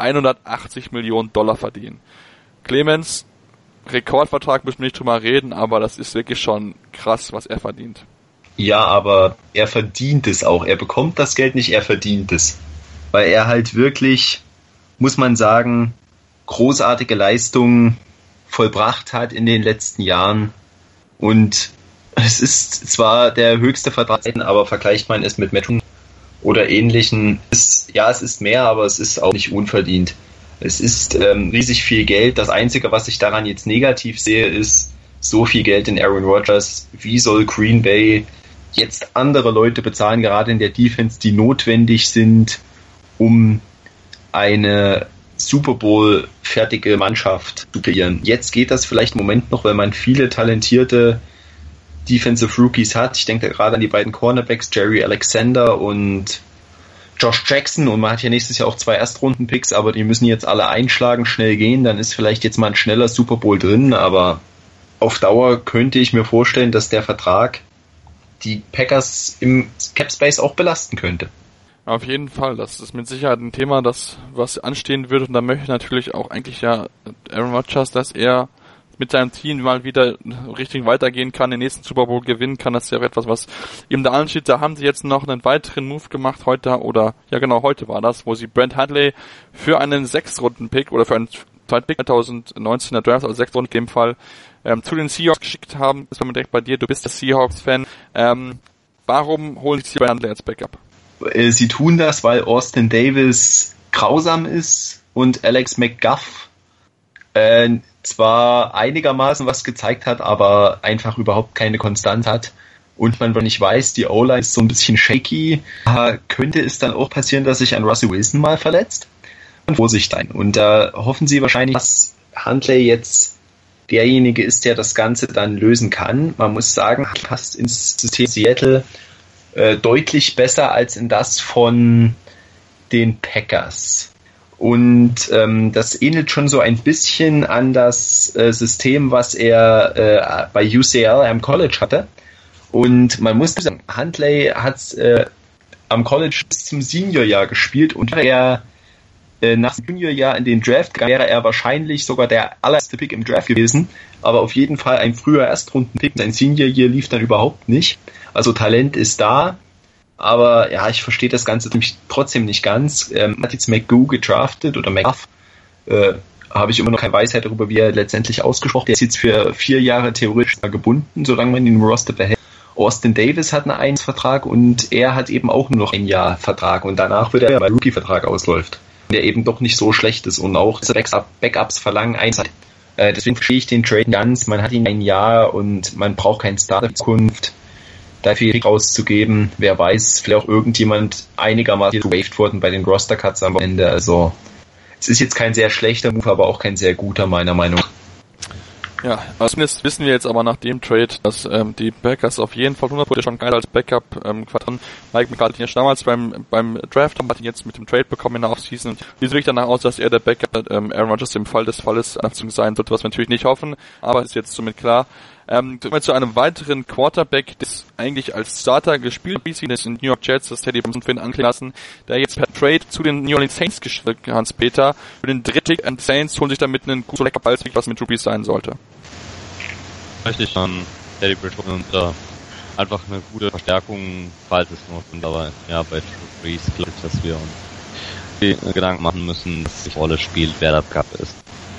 $180 Millionen verdienen. Clemens, Rekordvertrag müssen wir nicht drüber reden, aber das ist wirklich schon krass, was er verdient. Ja, aber er verdient es auch. Er bekommt das Geld nicht, er verdient es. Weil er halt wirklich, muss man sagen, großartige Leistungen vollbracht hat in den letzten Jahren. Und es ist zwar der höchste Vertrag, aber vergleicht man es mit Metro oder Ähnlichen, es ist mehr, aber es ist auch nicht unverdient. Es ist riesig viel Geld. Das Einzige, was ich daran jetzt negativ sehe, ist so viel Geld in Aaron Rodgers. Wie soll Green Bay jetzt andere Leute bezahlen, gerade in der Defense, die notwendig sind, um eine Super Bowl fertige Mannschaft zu kreieren. Jetzt geht das vielleicht im Moment noch, weil man viele talentierte Defensive Rookies hat. Ich denke gerade an die beiden Cornerbacks, Jerry Alexander und Josh Jackson, und man hat ja nächstes Jahr auch 2 Erstrunden-Picks, aber die müssen jetzt alle einschlagen, schnell gehen, dann ist vielleicht jetzt mal ein schneller Super Bowl drin, aber auf Dauer könnte ich mir vorstellen, dass der Vertrag die Packers im Cap Space auch belasten könnte. Auf jeden Fall, das ist mit Sicherheit ein Thema, was anstehen wird und da möchte natürlich auch eigentlich ja Aaron Rodgers, dass er mit seinem Team mal wieder richtig weitergehen kann, den nächsten Super Bowl gewinnen kann. Das ist ja etwas, was ihm da ansteht. Da haben sie jetzt noch einen weiteren Move gemacht heute war das, wo sie Brent Hundley für einen 6-Runden-Pick oder für einen Zweitpick 2019er Draft, also 6 Runden in dem Fall, zu den Seahawks geschickt haben. Das war mir direkt bei dir, du bist der Seahawks-Fan. Warum holen sie Brent Hundley als Backup? Sie tun das, weil Austin Davis grausam ist und Alex McGough Zwar einigermaßen was gezeigt hat, aber einfach überhaupt keine Konstanz hat. Und man nicht weiß, die O-Line ist so ein bisschen shaky. Könnte es dann auch passieren, dass sich ein Russell Wilson mal verletzt? Und Vorsicht ein. Und da hoffen sie wahrscheinlich, dass Huntley jetzt derjenige ist, der das Ganze dann lösen kann. Man muss sagen, passt ins System Seattle deutlich besser als in das von den Packers. Und das ähnelt schon so ein bisschen an das System, was er bei UCLA am College hatte. Und man muss sagen, Huntley hat am College bis zum Seniorjahr gespielt und wäre er nach dem Juniorjahr in den Draft, wäre er wahrscheinlich sogar der allererste Pick im Draft gewesen, aber auf jeden Fall ein früher Erstrunden-Pick. Sein Senior-Jahr lief dann überhaupt nicht. Also Talent ist da, aber ja, ich verstehe das Ganze trotzdem nicht ganz. Hat jetzt McGoo gedraftet oder McGuff, habe ich immer noch keine Weisheit darüber, wie er letztendlich ausgesprochen. Der ist jetzt für 4 Jahre theoretisch gebunden, solange man ihn im Roster behält. Austin Davis hat einen Vertrag und er hat eben auch nur noch 1 Jahr Vertrag und danach wird er, weil Rookie-Vertrag ausläuft, der eben doch nicht so schlecht ist und auch Backups verlangen Einsatz. Deswegen verstehe ich den Trade ganz. Man hat ihn 1 Jahr und man braucht keinen Starter in Zukunft. Dafür auszugeben, wer weiß, vielleicht auch irgendjemand einigermaßen gewaved worden bei den Roster-Cuts am Ende. Also es ist jetzt kein sehr schlechter Move, aber auch kein sehr guter, meiner Meinung nach. Ja, also zumindest wissen wir jetzt aber nach dem Trade, dass die Packers auf jeden Fall 100% schon geil als Backup quartieren. Mike McCarthy ist damals beim Draft, hat ihn jetzt mit dem Trade bekommen in der Offseason. Sieht wirklich danach aus, dass er der Backup Aaron Rodgers im Fall des Falles sein wird, was wir natürlich nicht hoffen, aber ist jetzt somit klar. Kommen wir zu einem weiteren Quarterback, das eigentlich als Starter gespielt ist in den New York Jets, das Teddy Brimson für ihn anklingen lassen, der jetzt per Trade zu den New Orleans Saints geschickt, Hans-Peter, für den dritten Saints holen sich damit einen guten lecker Ball, was mit Drew Brees sein sollte. Richtig, Teddy Bridgewater und einfach eine gute Verstärkung, falls es notwendig, aber ja, bei Drew Brees glaube ich, dass wir uns die Gedanken machen müssen, dass sich Rolle spielt, wer das Cup ist.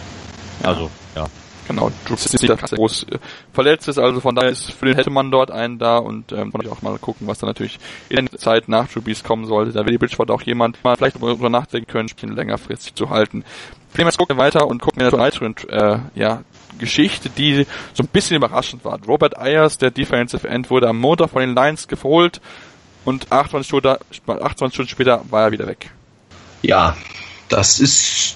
Also, ja. Genau, Drew ist nicht groß verletzt ist, also von daher ist für den hätte man dort einen da und wollte ich auch mal gucken, was da natürlich in der Zeit nach Drew Brees kommen sollte. Da will die Bridgewater auch jemand mal vielleicht darüber nachdenken können, Spielen längerfristig zu halten. Jetzt gucken wir weiter und gucken wir eine weitere Geschichte, die so ein bisschen überraschend war. Robert Ayers, der Defensive End, wurde am Montag von den Lions geholt und 28 Stunden später war er wieder weg. Ja, das ist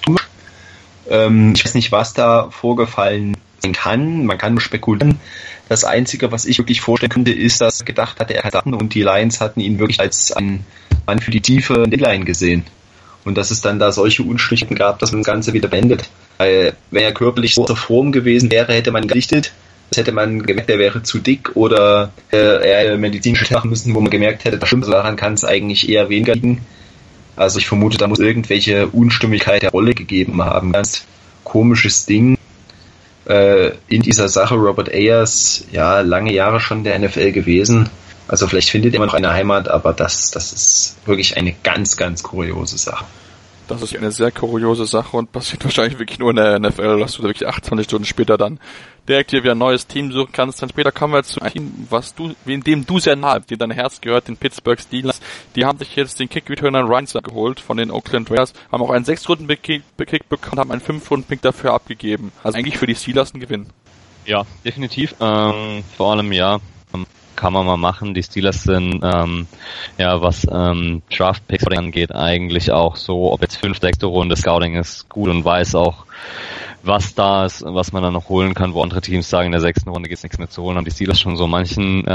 ich weiß nicht, was da vorgefallen sein kann. Man kann nur spekulieren. Das Einzige, was ich wirklich vorstellen könnte, ist, dass er gedacht hatte, er kann Sachen und die Lions hatten ihn wirklich als einen Mann für die tiefe D-Line gesehen. Und dass es dann da solche Unstimmigkeiten gab, dass man das Ganze wieder beendet. Weil, wenn er körperlich so zur Form gewesen wäre, hätte man gerichtet. Das hätte man gemerkt, er wäre zu dick oder er hätte medizinische machen müssen, wo man gemerkt hätte, das stimmt, daran kann es eigentlich eher weniger liegen. Also ich vermute, da muss irgendwelche Unstimmigkeit der Rolle gegeben haben. Ganz komisches Ding in dieser Sache. Robert Ayers, ja, lange Jahre schon in der NFL gewesen. Also vielleicht findet er immer noch eine Heimat, aber das ist wirklich eine ganz, ganz kuriose Sache. Das ist eine sehr kuriose Sache und passiert wahrscheinlich wirklich nur in der NFL, dass du da wirklich 28 Stunden später dann direkt hier wieder ein neues Team suchen kannst. Dann später kommen wir zu einem Team, dem du sehr nahe, dem dein Herz gehört, den Pittsburgh Steelers. Die haben sich jetzt den Kick-Returner Ryan geholt von den Oakland Raiders, haben auch einen 6-Runden-Pick bekommen, haben einen 5-Runden-Pick dafür abgegeben. Also eigentlich für die Steelers ein Gewinn. Ja, definitiv. Vor allem, ja, kann man mal machen. Die Steelers sind, was Draft-Picks angeht, eigentlich auch so, ob jetzt 5., 6. Runde, Scouting ist gut und weiß auch, was da ist, was man dann noch holen kann, wo andere Teams sagen, in der 6. Runde gibt's nichts mehr zu holen, haben die Steelers schon so manchen,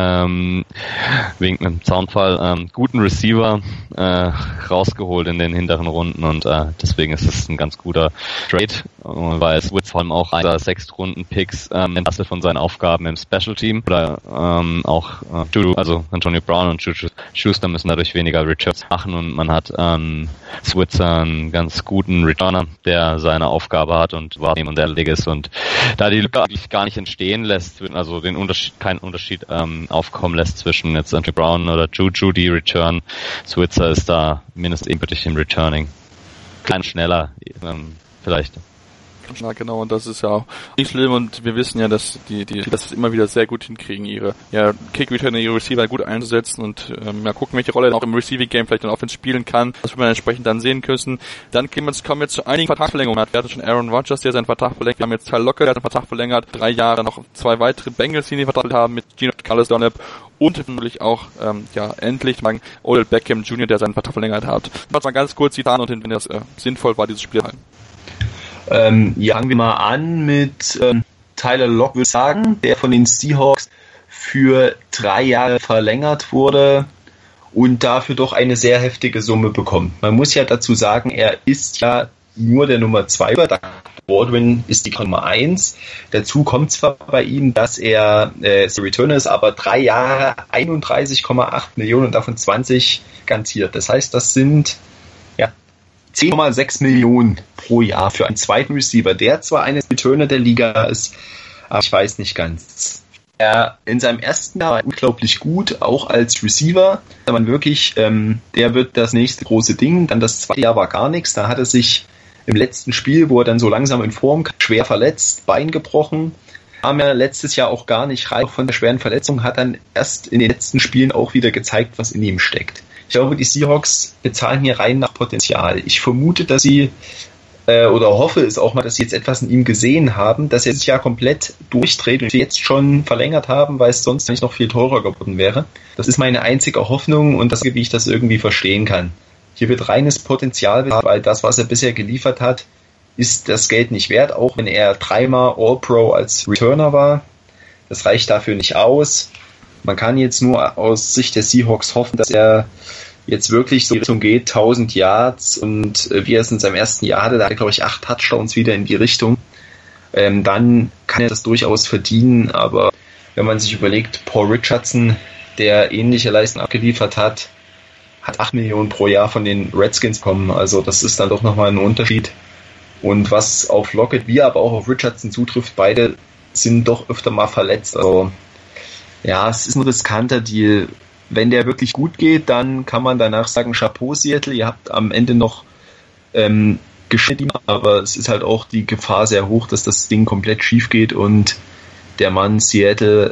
wegen einem Zaunfall, guten Receiver rausgeholt in den hinteren Runden und deswegen ist es ein ganz guter Trade, weil es wird vor allem auch einer 6-Runden-Picks entlastet von seinen Aufgaben im Special-Team oder auch Antonio Brown und Juju Schuster müssen dadurch weniger Returns machen und man hat Switzer einen ganz guten Returner, der seine Aufgabe hat und war und der ist und da die Lücke eigentlich gar nicht entstehen lässt, also keinen Unterschied aufkommen lässt zwischen jetzt Antonio Brown oder Juju, die Return. Switzer ist da mindestens ebenbürtig im Returning. Klein schneller, vielleicht. Ja, genau, und das ist ja auch nicht schlimm und wir wissen ja, dass die das immer wieder sehr gut hinkriegen, ihre Kick-Returner, ihre Receiver gut einzusetzen und gucken, welche Rolle er auch im Receiving-Game vielleicht dann Offense spielen kann. Das wird man entsprechend dann sehen können. Dann kommen wir zu einigen Vertragsverlängerungen. Wir hatten schon Aaron Rodgers, der seinen Vertrag verlängert. Wir haben jetzt Tyler Lockett, der hat einen Vertrag verlängert. 3 Jahre, noch 2 weitere Bengals, die den Vertrag haben mit Geno Carlos Dunlap und natürlich auch, endlich Odell Beckham Jr., der seinen Vertrag verlängert hat. Was mal ganz kurz die Daten und wenn das sinnvoll war, dieses Spiel. Fangen wir mal an mit Tyler Lockett, würde ich sagen, der von den Seahawks für 3 Jahre verlängert wurde und dafür doch eine sehr heftige Summe bekommt. Man muss ja dazu sagen, er ist ja nur der Nummer 2, Baldwin ist die Nummer 1. Dazu kommt zwar bei ihm, dass er Returner ist, aber 3 Jahre 31,8 Millionen, davon 20 garantiert. Das heißt, das sind 10,6 Millionen pro Jahr für einen zweiten Receiver, der zwar eines Returner der Liga ist, aber ich weiß nicht ganz. Er in seinem ersten Jahr war unglaublich gut, auch als Receiver. Da man wirklich, der wird das nächste große Ding. Dann das zweite Jahr war gar nichts. Da hat er sich im letzten Spiel, wo er dann so langsam in Form kam, schwer verletzt, Bein gebrochen. Kam ja letztes Jahr auch gar nicht rein von der schweren Verletzung, hat dann erst in den letzten Spielen auch wieder gezeigt, was in ihm steckt. Ich glaube, die Seahawks bezahlen hier rein nach Potenzial. Ich vermute, dass sie, oder hoffe es auch mal, dass sie jetzt etwas in ihm gesehen haben, dass er sich ja komplett durchdreht und sie jetzt schon verlängert haben, weil es sonst nicht noch viel teurer geworden wäre. Das ist meine einzige Hoffnung und das, wie ich das irgendwie verstehen kann. Hier wird reines Potenzial bezahlt, weil das, was er bisher geliefert hat, ist das Geld nicht wert, auch wenn er 3-mal All-Pro als Returner war. Das reicht dafür nicht aus. Man kann jetzt nur aus Sicht der Seahawks hoffen, dass er jetzt wirklich so in Richtung geht, 1000 Yards und wie er es in seinem ersten Jahr hatte, da hat er, glaube ich, 8 Touchdowns wieder in die Richtung. Dann kann er das durchaus verdienen, aber wenn man sich überlegt, Paul Richardson, der ähnliche Leistungen abgeliefert hat 8 Millionen pro Jahr von den Redskins kommen, also das ist dann doch nochmal ein Unterschied. Und was auf Lockett wie aber auch auf Richardson zutrifft, beide sind doch öfter mal verletzt, also ja, es ist ein riskanter Deal. Wenn der wirklich gut geht, dann kann man danach sagen, Chapeau Seattle, ihr habt am Ende noch geschnitten, aber es ist halt auch die Gefahr sehr hoch, dass das Ding komplett schief geht und der Mann Seattle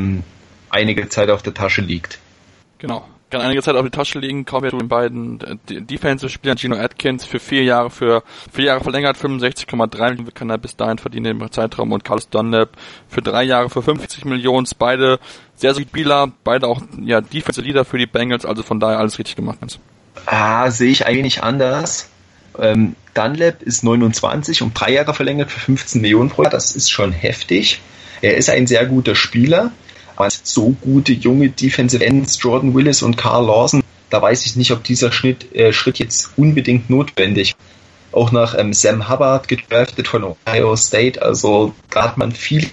einige Zeit auf der Tasche liegt. Genau. Kann einige Zeit auf die Tasche liegen, kommen wir zu den beiden Defensive-Spielern. Geno Atkins für 4 Jahre verlängert, 65,3 Millionen kann er bis dahin verdienen im Zeitraum und Carlos Dunlap für 3 Jahre für 50 Millionen. Beide sehr solide Spieler, beide auch Defensive Leader für die Bengals, also von daher alles richtig gemacht. Sehe ich eigentlich anders. Dunlap ist 29 und 3 Jahre verlängert für 15 Millionen pro Jahr, das ist schon heftig. Er ist ein sehr guter Spieler. Aber so gute junge Defensive Ends, Jordan Willis und Carl Lawson, da weiß ich nicht, ob dieser Schritt jetzt unbedingt notwendig ist. Auch nach Sam Hubbard gedraftet von Ohio State, also da hat man viel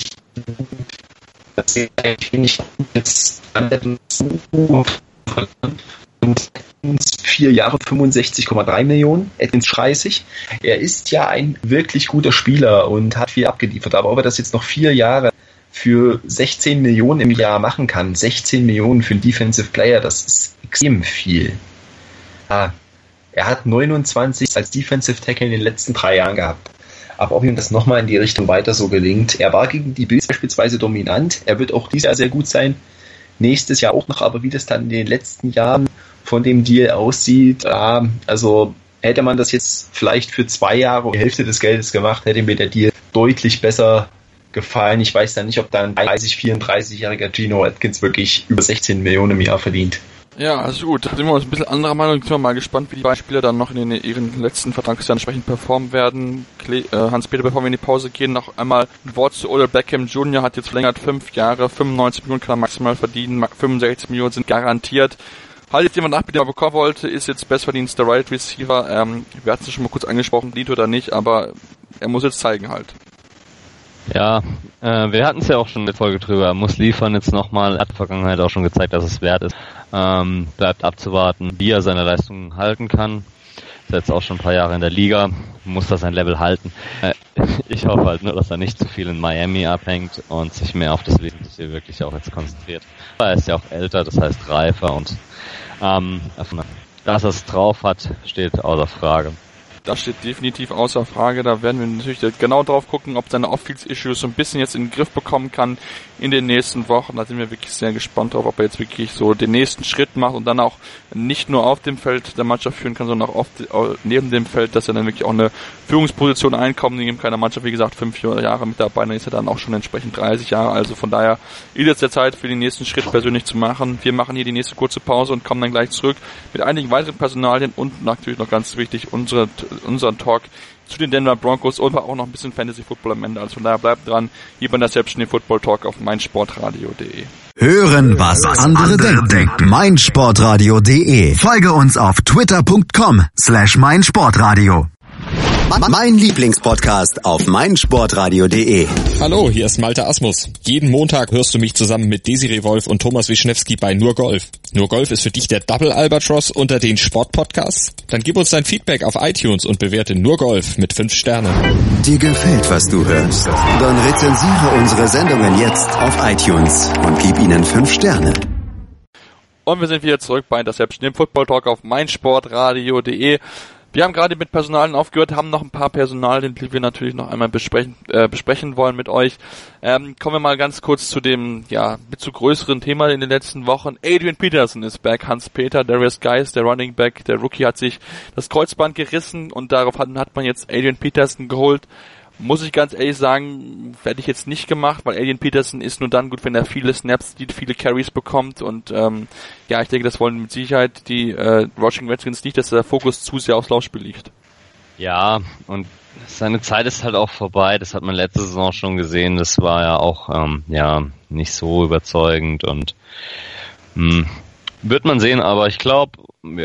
und 4 Jahre 65,3 Millionen, Atkins 30. Er ist ja ein wirklich guter Spieler und hat viel abgeliefert, aber ob er das jetzt noch 4 Jahre für 16 Millionen im Jahr machen kann, 16 Millionen für einen Defensive Player, das ist extrem viel. Er hat 29 als Defensive Tackle in den letzten 3 Jahren gehabt. Aber ob ihm das nochmal in die Richtung weiter so gelingt, er war gegen die Bills beispielsweise dominant, er wird auch dieses Jahr sehr gut sein, nächstes Jahr auch noch, aber wie das dann in den letzten Jahren von dem Deal aussieht, also hätte man das jetzt vielleicht für 2 Jahre die Hälfte des Geldes gemacht, hätte mir der Deal deutlich besser gefallen. Ich weiß dann nicht, ob da ein 34-jähriger Geno Atkins wirklich über 16 Millionen im Jahr verdient. Ja, also gut, da sind wir uns ein bisschen anderer Meinung. Sind wir mal gespannt, wie die beiden Spieler dann noch in ihren letzten Vertragsjahren entsprechend performen werden. Hans-Peter, bevor wir in die Pause gehen, noch einmal ein Wort zu Odell Beckham Jr. hat jetzt verlängert 5 Jahre, 95 Millionen kann er maximal verdienen, 65 Millionen sind garantiert. Halt jetzt jemand nach, den er bekommen wollte, ist jetzt bestverdienster Right Receiver. Wir hatten es schon mal kurz angesprochen, Lied oder nicht, aber er muss jetzt zeigen halt. Ja, wir hatten es ja auch schon in der Folge drüber. Er muss liefern jetzt nochmal. Er hat in der Vergangenheit auch schon gezeigt, dass es wert ist. Bleibt abzuwarten, wie er seine Leistungen halten kann. Ist jetzt auch schon ein paar Jahre in der Liga. Muss da sein Level halten. Ich hoffe halt nur, dass er nicht zu viel in Miami abhängt und sich mehr auf das Wesentliche wirklich auch jetzt konzentriert. Er ist ja auch älter, das heißt reifer und dass er es drauf hat, steht außer Frage. Das steht definitiv außer Frage. Da werden wir natürlich genau drauf gucken, ob seine Off-Field-Issues so ein bisschen jetzt in den Griff bekommen kann in den nächsten Wochen. Da sind wir wirklich sehr gespannt drauf, ob er jetzt wirklich so den nächsten Schritt macht und dann auch nicht nur auf dem Feld der Mannschaft führen kann, sondern auch neben dem Feld, dass er dann wirklich auch eine Führungsposition einkommt. In keiner Mannschaft, wie gesagt, 5 Jahre mit dabei, dann ist er dann auch schon entsprechend 30 Jahre. Also von daher ist jetzt der Zeit für den nächsten Schritt persönlich zu machen. Wir machen hier die nächste kurze Pause und kommen dann gleich zurück mit einigen weiteren Personalien und natürlich noch ganz wichtig unseren Talk zu den Denver Broncos und auch noch ein bisschen Fantasy-Football am Ende. Also von daher bleibt dran, hier bei der Selbstständigen Football Talk auf meinsportradio.de. Hören, was andere denken. meinsportradio.de. Folge uns auf twitter.com/meinsportradio. Mein Lieblingspodcast auf meinsportradio.de. Hallo, hier ist Malte Asmus. Jeden Montag hörst du mich zusammen mit Desiree Wolf und Thomas Wischnewski bei Nur Golf. Nur Golf ist für dich der Double Albatross unter den Sportpodcasts? Dann gib uns dein Feedback auf iTunes und bewerte Nur Golf mit 5 Sternen. Dir gefällt, was du hörst? Dann rezensiere unsere Sendungen jetzt auf iTunes und gib ihnen 5 Sterne. Und wir sind wieder zurück bei der Selbstständigen Football Talk auf meinsportradio.de. Wir haben gerade mit Personalien aufgehört, haben noch ein paar Personalien, die wir natürlich noch einmal besprechen wollen mit euch. Kommen wir mal ganz kurz zu dem, zu größeren Thema in den letzten Wochen. Adrian Peterson ist back. Hans-Peter, Darius Geis, der Running Back, der Rookie, hat sich das Kreuzband gerissen und darauf hat man jetzt Adrian Peterson geholt. Muss ich ganz ehrlich sagen, hätte ich jetzt nicht gemacht, weil Adrian Peterson ist nur dann gut, wenn er viele Snaps, viele Carries bekommt und ich denke, das wollen mit Sicherheit die Washington Redskins nicht, dass der Fokus zu sehr aufs Laufspiel liegt. Ja, und seine Zeit ist halt auch vorbei, das hat man letzte Saison schon gesehen, das war ja auch nicht so überzeugend und wird man sehen, aber ich glaube,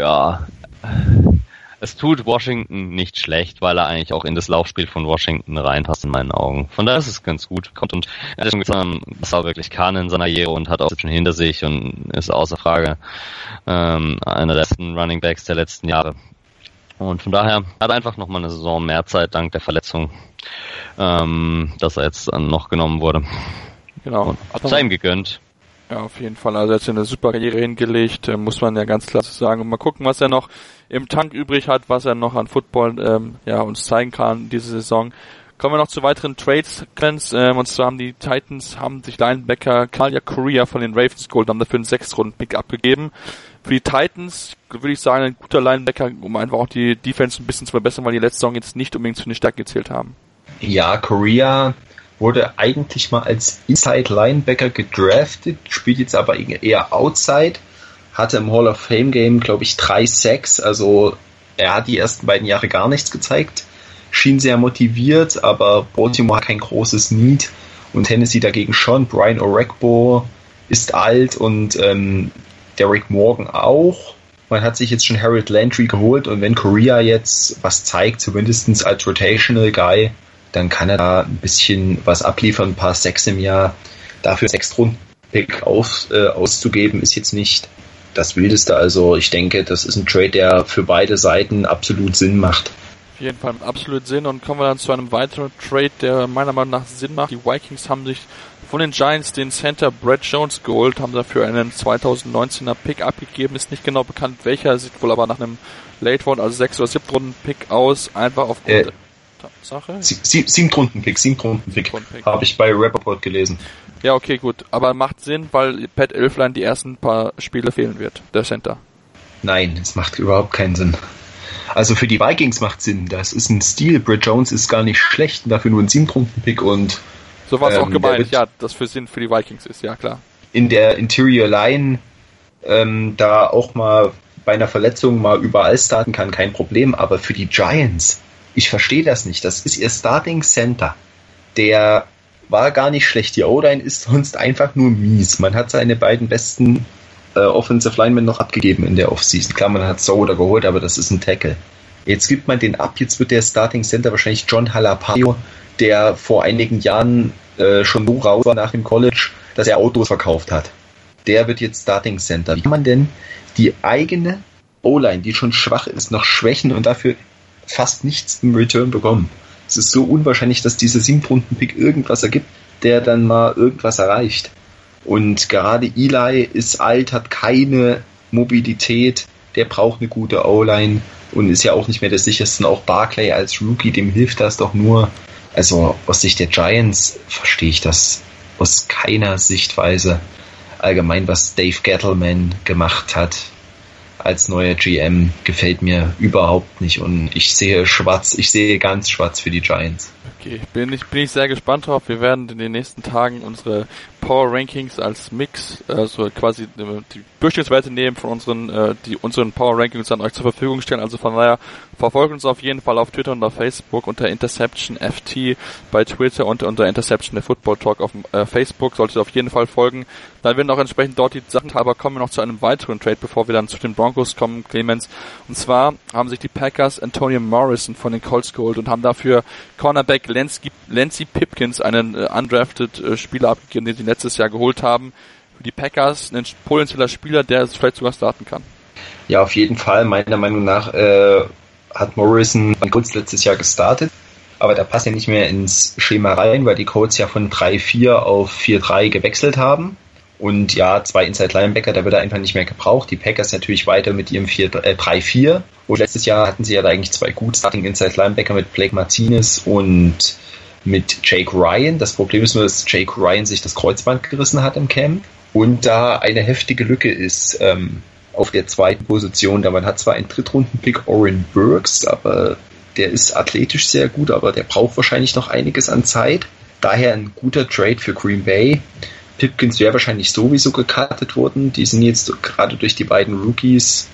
es tut Washington nicht schlecht, weil er eigentlich auch in das Laufspiel von Washington reinpasst in meinen Augen. Von daher ist es ganz gut. Kommt und er hat schon gesagt, was er wirklich kann in seiner Karriere und hat auch schon hinter sich und ist außer Frage einer der besten Running Backs der letzten Jahre. Und von daher hat er einfach nochmal eine Saison mehr Zeit dank der Verletzung, dass er jetzt noch genommen wurde. Genau. Und sei ihm gegönnt. Ja, auf jeden Fall. Also er hat eine super Karriere hingelegt, muss man ja ganz klar sagen. Und mal gucken, was er noch im Tank übrig hat, was er noch an Football uns zeigen kann diese Saison. Kommen wir noch zu weiteren Trades. Und zwar haben die Titans sich Linebacker Kalia Correa von den Ravens geholt, haben dafür einen 6-Runden-Pick abgegeben. Für die Titans würde ich sagen, ein guter Linebacker, um einfach auch die Defense ein bisschen zu verbessern, weil die letzte Saison jetzt nicht unbedingt zu den Stärken gezählt haben. Ja, Correa wurde eigentlich mal als Inside-Linebacker gedraftet, spielt jetzt aber eher Outside, hatte im Hall of Fame Game, glaube ich, 3 Sacks, also er hat die ersten beiden Jahre gar nichts gezeigt, schien sehr motiviert, aber Baltimore hat kein großes Need und Tennessee dagegen schon. Brian Orekbo ist alt und Derek Morgan auch. Man hat sich jetzt schon Harold Landry geholt und wenn Correa jetzt was zeigt, zumindest als Rotational Guy, dann kann er da ein bisschen was abliefern, ein paar Sacks im Jahr. Dafür 6-Runden-Pick auszugeben, ist jetzt nicht das Wildeste. Also ich denke, das ist ein Trade, der für beide Seiten absolut Sinn macht. Auf jeden Fall absolut Sinn. Und kommen wir dann zu einem weiteren Trade, der meiner Meinung nach Sinn macht. Die Vikings haben sich von den Giants den Center Brad Jones geholt, haben dafür einen 2019er Pick abgegeben. Ist nicht genau bekannt, welcher, sieht wohl aber nach einem Late Round, also 6- oder 7-Runden-Pick aus, einfach aufgrund Sache? 7-Runden-Pick. Habe ich bei Rappaport gelesen. Ja, okay, gut. Aber macht Sinn, weil Pat Elflein die ersten paar Spiele fehlen wird, der Center. Nein, es macht überhaupt keinen Sinn. Also für die Vikings macht Sinn. Das ist ein Stil. Brad Jones ist gar nicht schlecht, dafür nur ein 7-Runden-Pick und so war es auch gemeint, das für Sinn für die Vikings ist, ja klar. In der Interior Line da auch mal bei einer Verletzung mal überall starten kann, kein Problem, aber für die Giants, ich verstehe das nicht. Das ist ihr Starting Center. Der war gar nicht schlecht. Die O-Line ist sonst einfach nur mies. Man hat seine beiden besten Offensive Linemen noch abgegeben in der Offseason. Klar, man hat Soda geholt, aber das ist ein Tackle. Jetzt gibt man den ab. Jetzt wird der Starting Center wahrscheinlich John Halapio, der vor einigen Jahren schon so raus war nach dem College, dass er Autos verkauft hat. Der wird jetzt Starting Center. Wie kann man denn die eigene O-Line, die schon schwach ist, noch schwächen und dafür fast nichts im Return bekommen? Es ist so unwahrscheinlich, dass dieser 7-Runden-Pick irgendwas ergibt, der dann mal irgendwas erreicht. Und gerade Eli ist alt, hat keine Mobilität, der braucht eine gute O-Line. und ist ja auch nicht mehr der sicherste. Auch Barkley als Rookie, dem hilft das doch nur. Also aus Sicht der Giants verstehe ich das aus keiner Sichtweise. Allgemein, was Dave Gettleman gemacht hat als neuer GM, gefällt mir überhaupt nicht und ich sehe ganz schwarz für die Giants. Okay, bin ich sehr gespannt drauf. Wir werden in den nächsten Tagen unsere Power Rankings als Mix, also quasi die Durchschnittswerte nehmen von unseren Power Rankings dann euch zur Verfügung stellen. Also von daher verfolgt uns auf jeden Fall auf Twitter und auf Facebook unter Interception FT bei Twitter und unter Interception der Football Talk auf Facebook. Solltet ihr auf jeden Fall folgen. Dann werden auch entsprechend dort die Sachen, aber kommen wir noch zu einem weiteren Trade, bevor wir dann zu den Broncos kommen, Clemens. Und zwar haben sich die Packers Antonio Morrison von den Colts geholt und haben dafür Cornerback Lancey Pipkins, einen undrafted Spieler abgegeben, den sie letztes Jahr geholt haben. Für die Packers ein potenzieller Spieler, der es vielleicht sogar starten kann. Ja, auf jeden Fall. Meiner Meinung nach hat Morrison kurz letztes Jahr gestartet, aber der passt ja nicht mehr ins Schema rein, weil die Colts ja von 3-4 auf 4-3 gewechselt haben. Und ja, 2 Inside-Linebacker, da wird er einfach nicht mehr gebraucht. Die Packers natürlich weiter mit ihrem 3-4. Und letztes Jahr hatten sie ja da eigentlich 2 gut Starting Inside-Linebacker mit Blake Martinez und mit Jake Ryan. Das Problem ist nur, dass Jake Ryan sich das Kreuzband gerissen hat im Camp. Und da eine heftige Lücke ist auf der zweiten Position. Da man hat zwar einen Drittrunden-Pick Oren Burks, aber der ist athletisch sehr gut, aber der braucht wahrscheinlich noch einiges an Zeit. Daher ein guter Trade für Green Bay. Pipkins wäre wahrscheinlich sowieso gecuttet worden. Die sind jetzt gerade durch die beiden Rookies,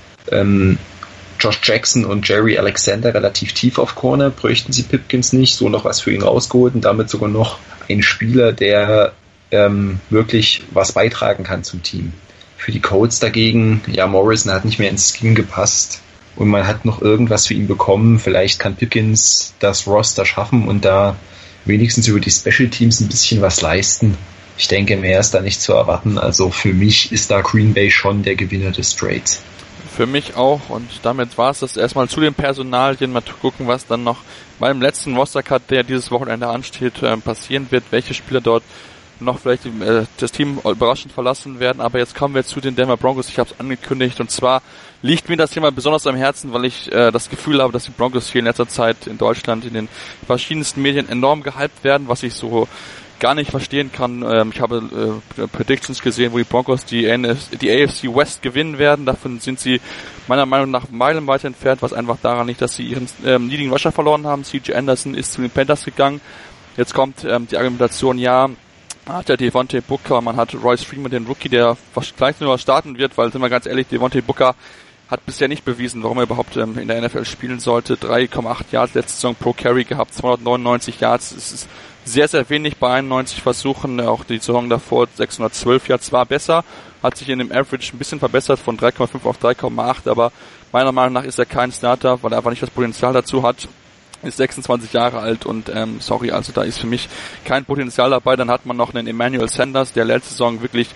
Josh Jackson und Jerry Alexander, relativ tief auf Corner. Bräuchten sie Pipkins nicht, so noch was für ihn rausgeholt und damit sogar noch ein Spieler, der wirklich was beitragen kann zum Team. Für die Colts dagegen, ja, Morrison hat nicht mehr ins Scheme gepasst und man hat noch irgendwas für ihn bekommen. Vielleicht kann Pipkins das Roster schaffen und da wenigstens über die Special Teams ein bisschen was leisten. Ich denke, mehr ist da nicht zu erwarten. Also für mich ist da Green Bay schon der Gewinner des Trades. Für mich auch. Und damit war es das erstmal zu den Personalien. Mal gucken, was dann noch beim letzten Roster-Cut, der dieses Wochenende ansteht, passieren wird. Welche Spieler dort noch vielleicht das Team überraschend verlassen werden. Aber jetzt kommen wir zu den Denver Broncos. Ich habe es angekündigt. Und zwar liegt mir das Thema besonders am Herzen, weil ich das Gefühl habe, dass die Broncos hier in letzter Zeit in Deutschland in den verschiedensten Medien enorm gehypt werden, was ich so gar nicht verstehen kann. Ich habe Predictions gesehen, wo die Broncos die AFC West gewinnen werden. Davon sind sie meiner Meinung nach meilenweit entfernt, was einfach daran liegt, dass sie ihren Leading Rusher verloren haben. C.J. Anderson ist zu den Panthers gegangen. Jetzt kommt die Argumentation, ja, man hat ja Devontae Booker, man hat Royce Freeman, den Rookie, der vielleicht nur starten wird, weil, sind wir ganz ehrlich, Devontae Booker hat bisher nicht bewiesen, warum er überhaupt in der NFL spielen sollte. 3,8 Yards letzte Saison pro Carry gehabt, 299 Yards. Es ist sehr, sehr wenig bei 91 Versuchen. Auch die Saison davor 612 Yards war besser, hat sich in dem Average ein bisschen verbessert von 3,5 auf 3,8, aber meiner Meinung nach ist er kein Starter, weil er einfach nicht das Potenzial dazu hat. Ist 26 Jahre alt und also da ist für mich kein Potenzial dabei. Dann hat man noch einen Emmanuel Sanders, der letzte Saison wirklich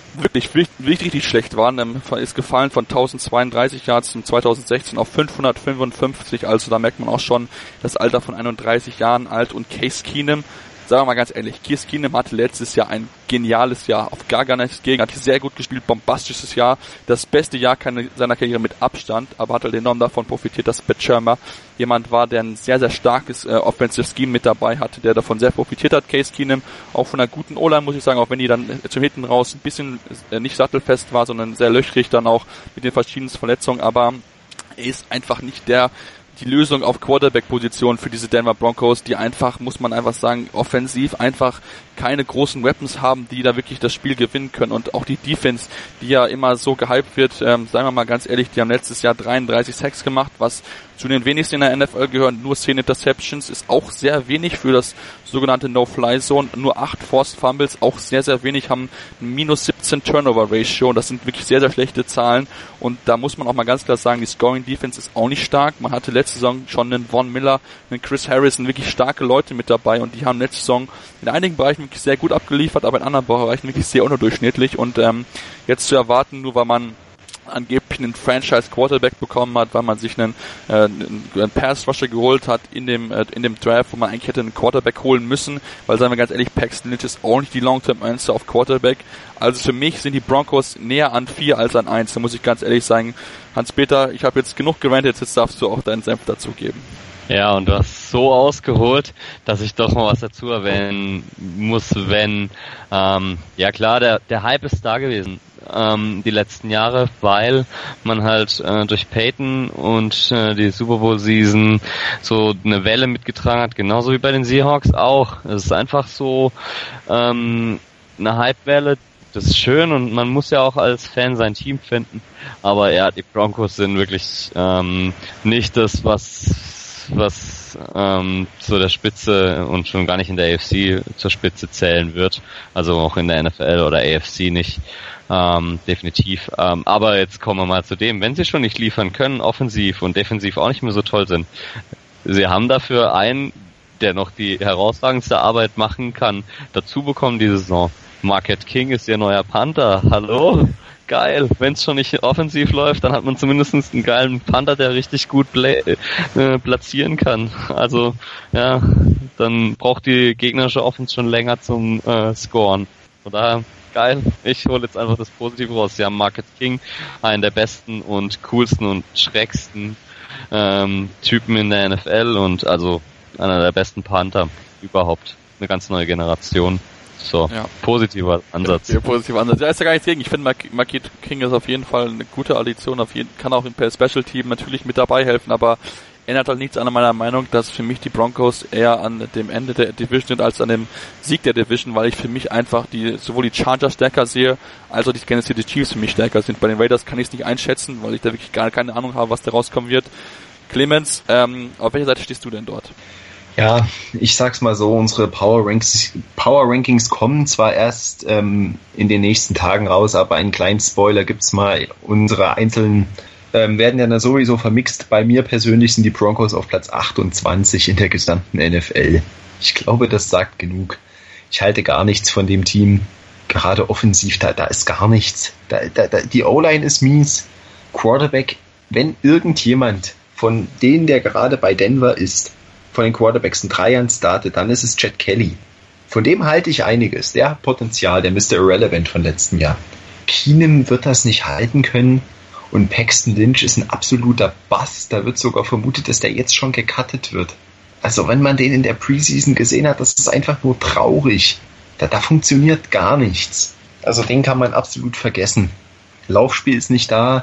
richtig schlecht war. Ist gefallen von 1032 Yards in 2016 auf 555. Also da merkt man auch schon das Alter von 31 Jahren alt. Und Case Keenum, sagen wir mal ganz ehrlich, Case Keenum hatte letztes Jahr ein geniales Jahr, auf gar nichts gegen, hat sehr gut gespielt, bombastisches Jahr, das beste Jahr seiner Karriere mit Abstand, aber hat halt enorm davon profitiert, dass Pat Shurmur jemand war, der ein sehr, sehr starkes Offensive Scheme mit dabei hatte, der davon sehr profitiert hat. Case Keenum, auch von einer guten O-Line, muss ich sagen, auch wenn die dann zum Hinten raus ein bisschen nicht sattelfest war, sondern sehr löchrig dann auch mit den verschiedenen Verletzungen, aber er ist einfach nicht die Lösung auf Quarterback-Position für diese Denver Broncos, die einfach, muss man einfach sagen, offensiv einfach keine großen Weapons haben, die da wirklich das Spiel gewinnen können. Und auch die Defense, die ja immer so gehypt wird, sagen wir mal ganz ehrlich, die haben letztes Jahr 33 Sacks gemacht, was zu den wenigsten in der NFL gehören, nur 10 Interceptions, ist auch sehr wenig für das sogenannte No-Fly-Zone, nur 8 Forced Fumbles, auch sehr, sehr wenig, haben ein minus 17 Turnover-Ratio, das sind wirklich sehr, sehr schlechte Zahlen und da muss man auch mal ganz klar sagen, die Scoring-Defense ist auch nicht stark, man hatte letzte Saison schon einen Von Miller, einen Chris Harrison, wirklich starke Leute mit dabei und die haben letzte Saison in einigen Bereichen wirklich sehr gut abgeliefert, aber in anderen Bereichen wirklich sehr unterdurchschnittlich und jetzt zu erwarten, nur weil man angeblich einen Franchise-Quarterback bekommen hat, weil man sich einen Pass-Rusher geholt hat in dem Draft, wo man eigentlich hätte einen Quarterback holen müssen, weil, sagen wir ganz ehrlich, Paxton Lynch ist auch nicht die Long-Term-Answer auf Quarterback. Also für mich sind die Broncos näher an 4 als an 1, da muss ich ganz ehrlich sagen. Hans-Peter, ich habe jetzt genug gerantet, jetzt darfst du auch deinen Senf dazugeben. Ja, und du hast so ausgeholt, dass ich doch mal was dazu erwähnen muss, wenn, ja klar, der Hype ist da gewesen, die letzten Jahre, weil man halt durch Peyton und die Super Bowl Season so eine Welle mitgetragen hat, genauso wie bei den Seahawks auch. Es ist einfach so eine Hype-Welle. Das ist schön und man muss ja auch als Fan sein Team finden, aber ja, die Broncos sind wirklich nicht das, was zu der Spitze und schon gar nicht in der AFC zur Spitze zählen wird, also auch in der NFL oder AFC nicht, definitiv. Aber jetzt kommen wir mal zu dem, wenn sie schon nicht liefern können, offensiv und defensiv auch nicht mehr so toll sind, sie haben dafür einen, der noch die herausragendste Arbeit machen kann, dazu bekommen diese Saison. Marquette King ist ihr neuer Panther. Hallo? Geil. Wenn es schon nicht offensiv läuft, dann hat man zumindest einen geilen Panther, der richtig gut platzieren kann. Also, ja, dann braucht die gegnerische Offense schon länger zum Scoren. Von daher, geil. Ich hole jetzt einfach das Positive raus. Sie haben Marquette King, einen der besten und coolsten und schrägsten Typen in der NFL und also einer der besten Panther überhaupt. Eine ganz neue Generation. So, ja. Positiver Ansatz. Ja, positiver Ansatz. Ja, ist ja gar nichts gegen. Ich finde, Marquette King ist auf jeden Fall eine gute Addition. Kann auch im Special Team natürlich mit dabei helfen, aber ändert halt nichts an meiner Meinung, dass für mich die Broncos eher an dem Ende der Division sind als an dem Sieg der Division, weil ich für mich einfach sowohl die Chargers stärker sehe, als auch die Kansas City Chiefs für mich stärker sind. Bei den Raiders kann ich es nicht einschätzen, weil ich da wirklich gar keine Ahnung habe, was da rauskommen wird. Clemens, auf welcher Seite stehst du denn dort? Ja, ich sag's mal so, unsere Power Rankings kommen zwar erst in den nächsten Tagen raus, aber einen kleinen Spoiler gibt's mal. Unsere einzelnen werden ja sowieso vermixt. Bei mir persönlich sind die Broncos auf Platz 28 in der gesamten NFL. Ich glaube, das sagt genug. Ich halte gar nichts von dem Team. Gerade offensiv, da ist gar nichts. Die O-Line ist mies. Quarterback, wenn irgendjemand von denen, der gerade bei Denver ist, von den Quarterbacks in 3 Jahren startet, dann ist es Chad Kelly. Von dem halte ich einiges. Der hat Potenzial, der Mr. Irrelevant von letztem Jahr. Keenum wird das nicht halten können und Paxton Lynch ist ein absoluter Bust. Da wird sogar vermutet, dass der jetzt schon gecuttet wird. Also wenn man den in der Preseason gesehen hat, das ist einfach nur traurig. Da funktioniert gar nichts. Also den kann man absolut vergessen. Laufspiel ist nicht da.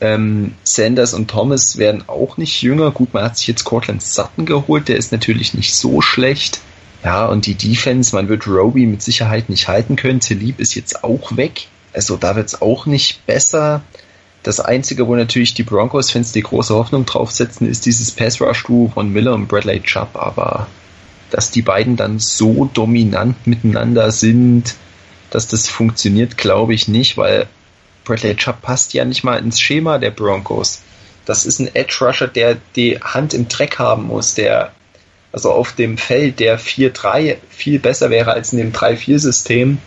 Sanders und Thomas werden auch nicht jünger. Gut, man hat sich jetzt Cortland Sutton geholt, der ist natürlich nicht so schlecht. Ja, und die Defense, man wird Roby mit Sicherheit nicht halten können. Talib ist jetzt auch weg. Also da wird es auch nicht besser. Das Einzige, wo natürlich die Broncos-Fans die große Hoffnung draufsetzen, ist dieses Pass-Rush-Duo von Miller und Bradley Chubb. Aber dass die beiden dann so dominant miteinander sind, dass das funktioniert, glaube ich nicht, weil Bradley Chubb passt ja nicht mal ins Schema der Broncos. Das ist ein Edge-Rusher, der die Hand im Dreck haben muss, der also auf dem Feld der 4-3 viel besser wäre als in dem 3-4-System,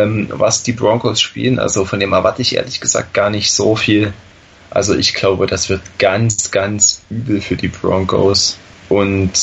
was die Broncos spielen. Also von dem erwarte ich ehrlich gesagt gar nicht so viel. Also ich glaube, das wird ganz, ganz übel für die Broncos. Und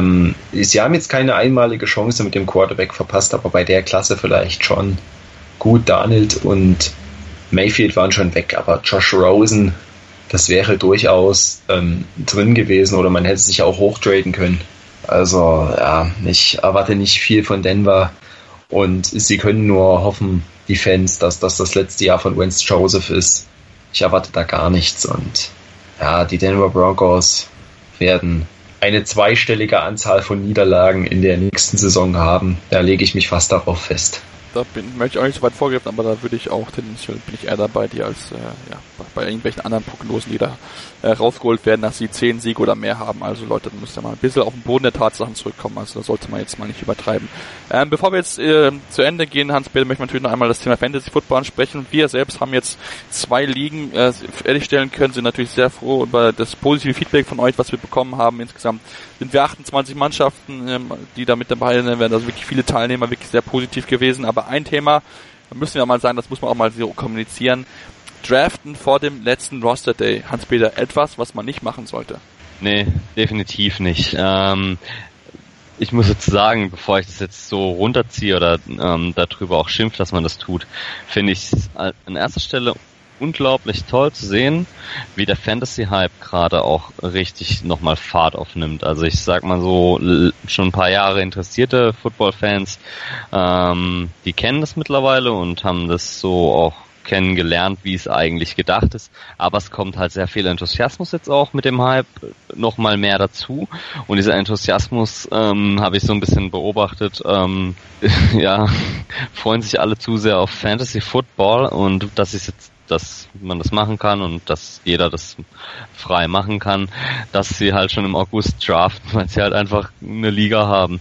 sie haben jetzt keine einmalige Chance mit dem Quarterback verpasst, aber bei der Klasse vielleicht schon. Gut, Darnold und Mayfield waren schon weg, aber Josh Rosen, das wäre durchaus drin gewesen oder man hätte sich auch hochtraden können. Also ja, ich erwarte nicht viel von Denver und sie können nur hoffen, die Fans, dass das das letzte Jahr von Wentz Joseph ist. Ich erwarte da gar nichts und ja, die Denver Broncos werden eine zweistellige Anzahl von Niederlagen in der nächsten Saison haben. Da lege ich mich fast darauf fest. Da möchte ich auch nicht so weit vorgreifen, aber da würde ich auch bin ich eher dabei, die als bei irgendwelchen anderen Prognosen, die da rausgeholt werden, dass sie 10 Siege oder mehr haben. Also Leute, da müsst ihr mal ein bisschen auf den Boden der Tatsachen zurückkommen. Also da sollte man jetzt mal nicht übertreiben. Bevor wir jetzt zu Ende gehen, Hans-Peter, möchte ich natürlich noch einmal das Thema Fantasy Football ansprechen. Wir selbst haben jetzt 2 Ligen fertigstellen können, sind natürlich sehr froh über das positive Feedback von euch, was wir bekommen haben. Insgesamt sind wir 28 Mannschaften, die da mit dabei sind, werden also wirklich viele Teilnehmer, wirklich sehr positiv gewesen. Aber ein Thema, da müssen wir mal sagen, das muss man auch mal so kommunizieren. Draften vor dem letzten Roster Day, Hans-Peter, etwas, was man nicht machen sollte? Nee, definitiv nicht. Ich muss jetzt sagen, bevor ich das jetzt so runterziehe oder darüber auch schimpfe, dass man das tut, finde ich es an erster Stelle unglaublich toll zu sehen, wie der Fantasy-Hype gerade auch richtig nochmal Fahrt aufnimmt. Also ich sag mal so, schon ein paar Jahre interessierte Football-Fans, die kennen das mittlerweile und haben das so auch kennengelernt, wie es eigentlich gedacht ist. Aber es kommt halt sehr viel Enthusiasmus jetzt auch mit dem Hype nochmal mehr dazu. Und dieser Enthusiasmus habe ich so ein bisschen beobachtet. Ja, freuen sich alle zu sehr auf Fantasy Football und dass man das machen kann und dass jeder das frei machen kann, dass sie halt schon im August draften, weil sie halt einfach eine Liga haben.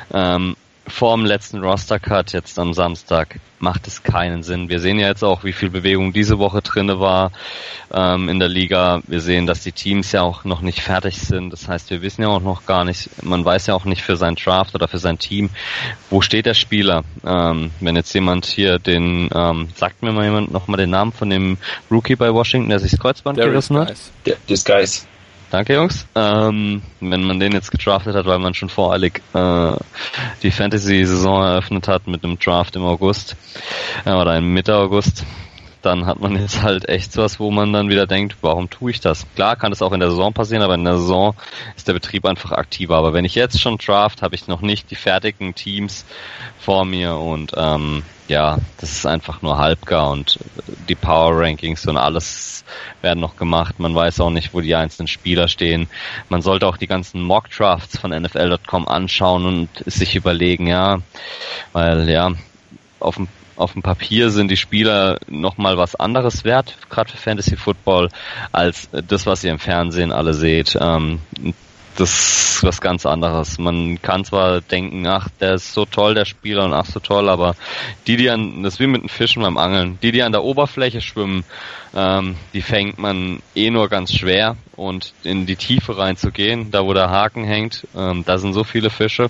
Vor dem letzten Roster-Cut jetzt am Samstag macht es keinen Sinn. Wir sehen ja jetzt auch, wie viel Bewegung diese Woche drinne war in der Liga. Wir sehen, dass die Teams ja auch noch nicht fertig sind. Das heißt, wir wissen ja auch noch gar nicht, man weiß ja auch nicht für sein Draft oder für sein Team, wo steht der Spieler. Wenn jetzt jemand hier sagt mir mal jemand nochmal den Namen von dem Rookie bei Washington, der sich das Kreuzband gerissen hat? Disguise. Danke, Jungs. Wenn man den jetzt gedraftet hat, weil man schon voreilig die Fantasy-Saison eröffnet hat mit einem Draft im August oder im Mitte August, dann hat man jetzt halt echt sowas, wo man dann wieder denkt, warum tue ich das? Klar kann das auch in der Saison passieren, aber in der Saison ist der Betrieb einfach aktiver. Aber wenn ich jetzt schon draft, habe ich noch nicht die fertigen Teams vor mir und ja, das ist einfach nur halbgar und die Power Rankings und alles werden noch gemacht. Man weiß auch nicht, wo die einzelnen Spieler stehen. Man sollte auch die ganzen Mock Drafts von NFL.com anschauen und sich überlegen, ja, weil ja, auf dem Papier sind die Spieler nochmal was anderes wert, gerade für Fantasy Football, als das, was ihr im Fernsehen alle seht. Das ist was ganz anderes. Man kann zwar denken, ach, der ist so toll, der Spieler, und ach, so toll, aber das ist wie mit den Fischen beim Angeln. Die an der Oberfläche schwimmen, die fängt man nur ganz schwer, und in die Tiefe reinzugehen, da wo der Haken hängt, da sind so viele Fische.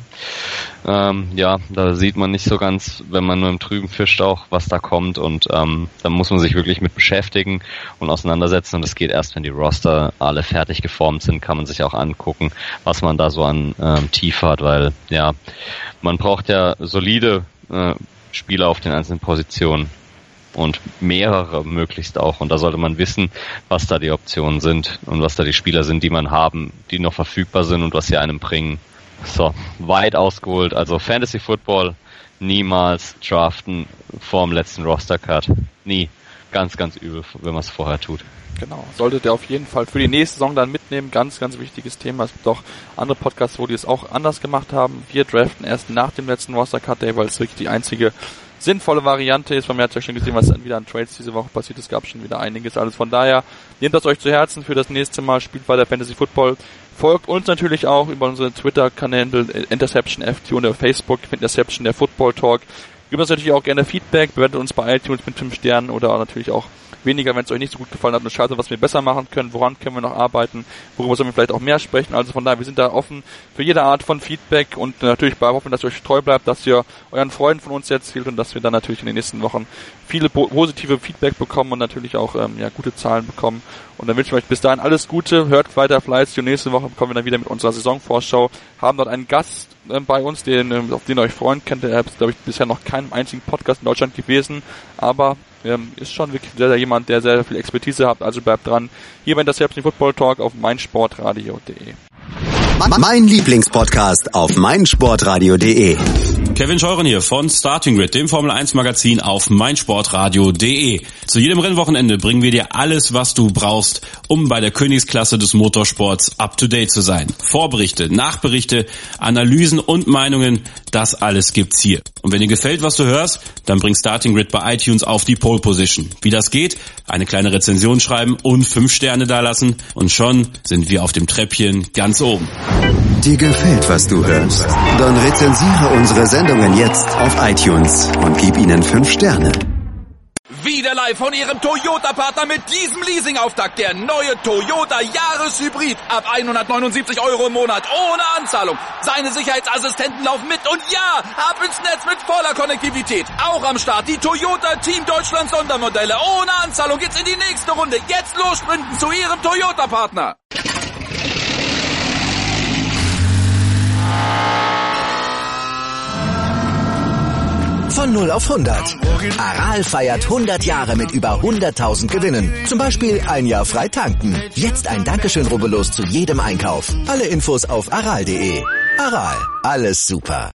Ja, da sieht man nicht so ganz, wenn man nur im Trüben fischt, auch was da kommt, und da muss man sich wirklich mit beschäftigen und auseinandersetzen, und das geht erst, wenn die Roster alle fertig geformt sind, kann man sich auch angucken, was man da so an Tiefe hat, weil ja, man braucht ja solide Spieler auf den einzelnen Positionen und mehrere möglichst auch, und da sollte man wissen, was da die Optionen sind und was da die Spieler sind, die man haben, die noch verfügbar sind und was sie einem bringen. So, weit ausgeholt, also Fantasy Football niemals draften vor dem letzten Roster-Cut. Nie. Ganz, ganz übel, wenn man es vorher tut. Genau, solltet ihr auf jeden Fall für die nächste Saison dann mitnehmen. Ganz, ganz wichtiges Thema. Es gibt auch andere Podcasts, wo die es auch anders gemacht haben. Wir draften erst nach dem letzten Roster-Cut-Day, weil es wirklich die einzige sinnvolle Variante ist. Man hat ja schon gesehen, was dann wieder an Trades diese Woche passiert. Es gab schon wieder einiges. Alles von daher, nehmt das euch zu Herzen für das nächste Mal. Spielt weiter Fantasy Football. Folgt uns natürlich auch über unsere Twitter-Kanäle InterceptionFT und auf Facebook Interception, der Football Talk. Gebt uns natürlich auch gerne Feedback, bewertet uns bei iTunes mit 5 Sternen oder auch natürlich auch weniger, wenn es euch nicht so gut gefallen hat, und schreibt, was wir besser machen können, woran können wir noch arbeiten, worüber sollen wir vielleicht auch mehr sprechen. Also von daher, wir sind da offen für jede Art von Feedback und natürlich hoffen, dass ihr euch treu bleibt, dass ihr euren Freunden von uns erzählt und dass wir dann natürlich in den nächsten Wochen viele positive Feedback bekommen und natürlich auch gute Zahlen bekommen. Und dann wünschen wir euch bis dahin alles Gute, hört weiter fleißig, und nächste Woche kommen wir dann wieder mit unserer Saisonvorschau, haben dort einen Gast bei uns, auf den ihr euch freuen könnt. Er ist, glaube ich, bisher noch keinem einzigen Podcast in Deutschland gewesen, aber ist schon wirklich jemand, der sehr viel Expertise hat, also bleibt dran. Hier bei Interception Football Talk auf meinsportradio.de. Mein Lieblingspodcast auf meinsportradio.de. Kevin Scheuren hier von Starting Grid, dem Formel 1 Magazin auf meinsportradio.de. Zu jedem Rennwochenende bringen wir dir alles, was du brauchst, um bei der Königsklasse des Motorsports up to date zu sein. Vorberichte, Nachberichte, Analysen und Meinungen, das alles gibt's hier. Und wenn dir gefällt, was du hörst, dann bring Starting Grid bei iTunes auf die Pole Position. Wie das geht? Eine kleine Rezension schreiben und 5 Sterne dalassen, und schon sind wir auf dem Treppchen ganz oben. Dir gefällt, was du hörst? Dann rezensiere unsere Sendungen jetzt auf iTunes und gib ihnen 5 Sterne. Wieder live von Ihrem Toyota-Partner mit diesem Leasing-Auftakt. Der neue Toyota Jahreshybrid. Ab 179 € im Monat. Ohne Anzahlung. Seine Sicherheitsassistenten laufen mit. Und ja, ab ins Netz mit voller Konnektivität. Auch am Start die Toyota Team Deutschland Sondermodelle. Ohne Anzahlung geht's in die nächste Runde. Jetzt los sprinten zu Ihrem Toyota-Partner. Von 0 auf 100. Aral feiert 100 Jahre mit über 100.000 Gewinnen. Zum Beispiel ein Jahr frei tanken. Jetzt ein Dankeschön, rubbellos zu jedem Einkauf. Alle Infos auf aral.de. Aral, alles super.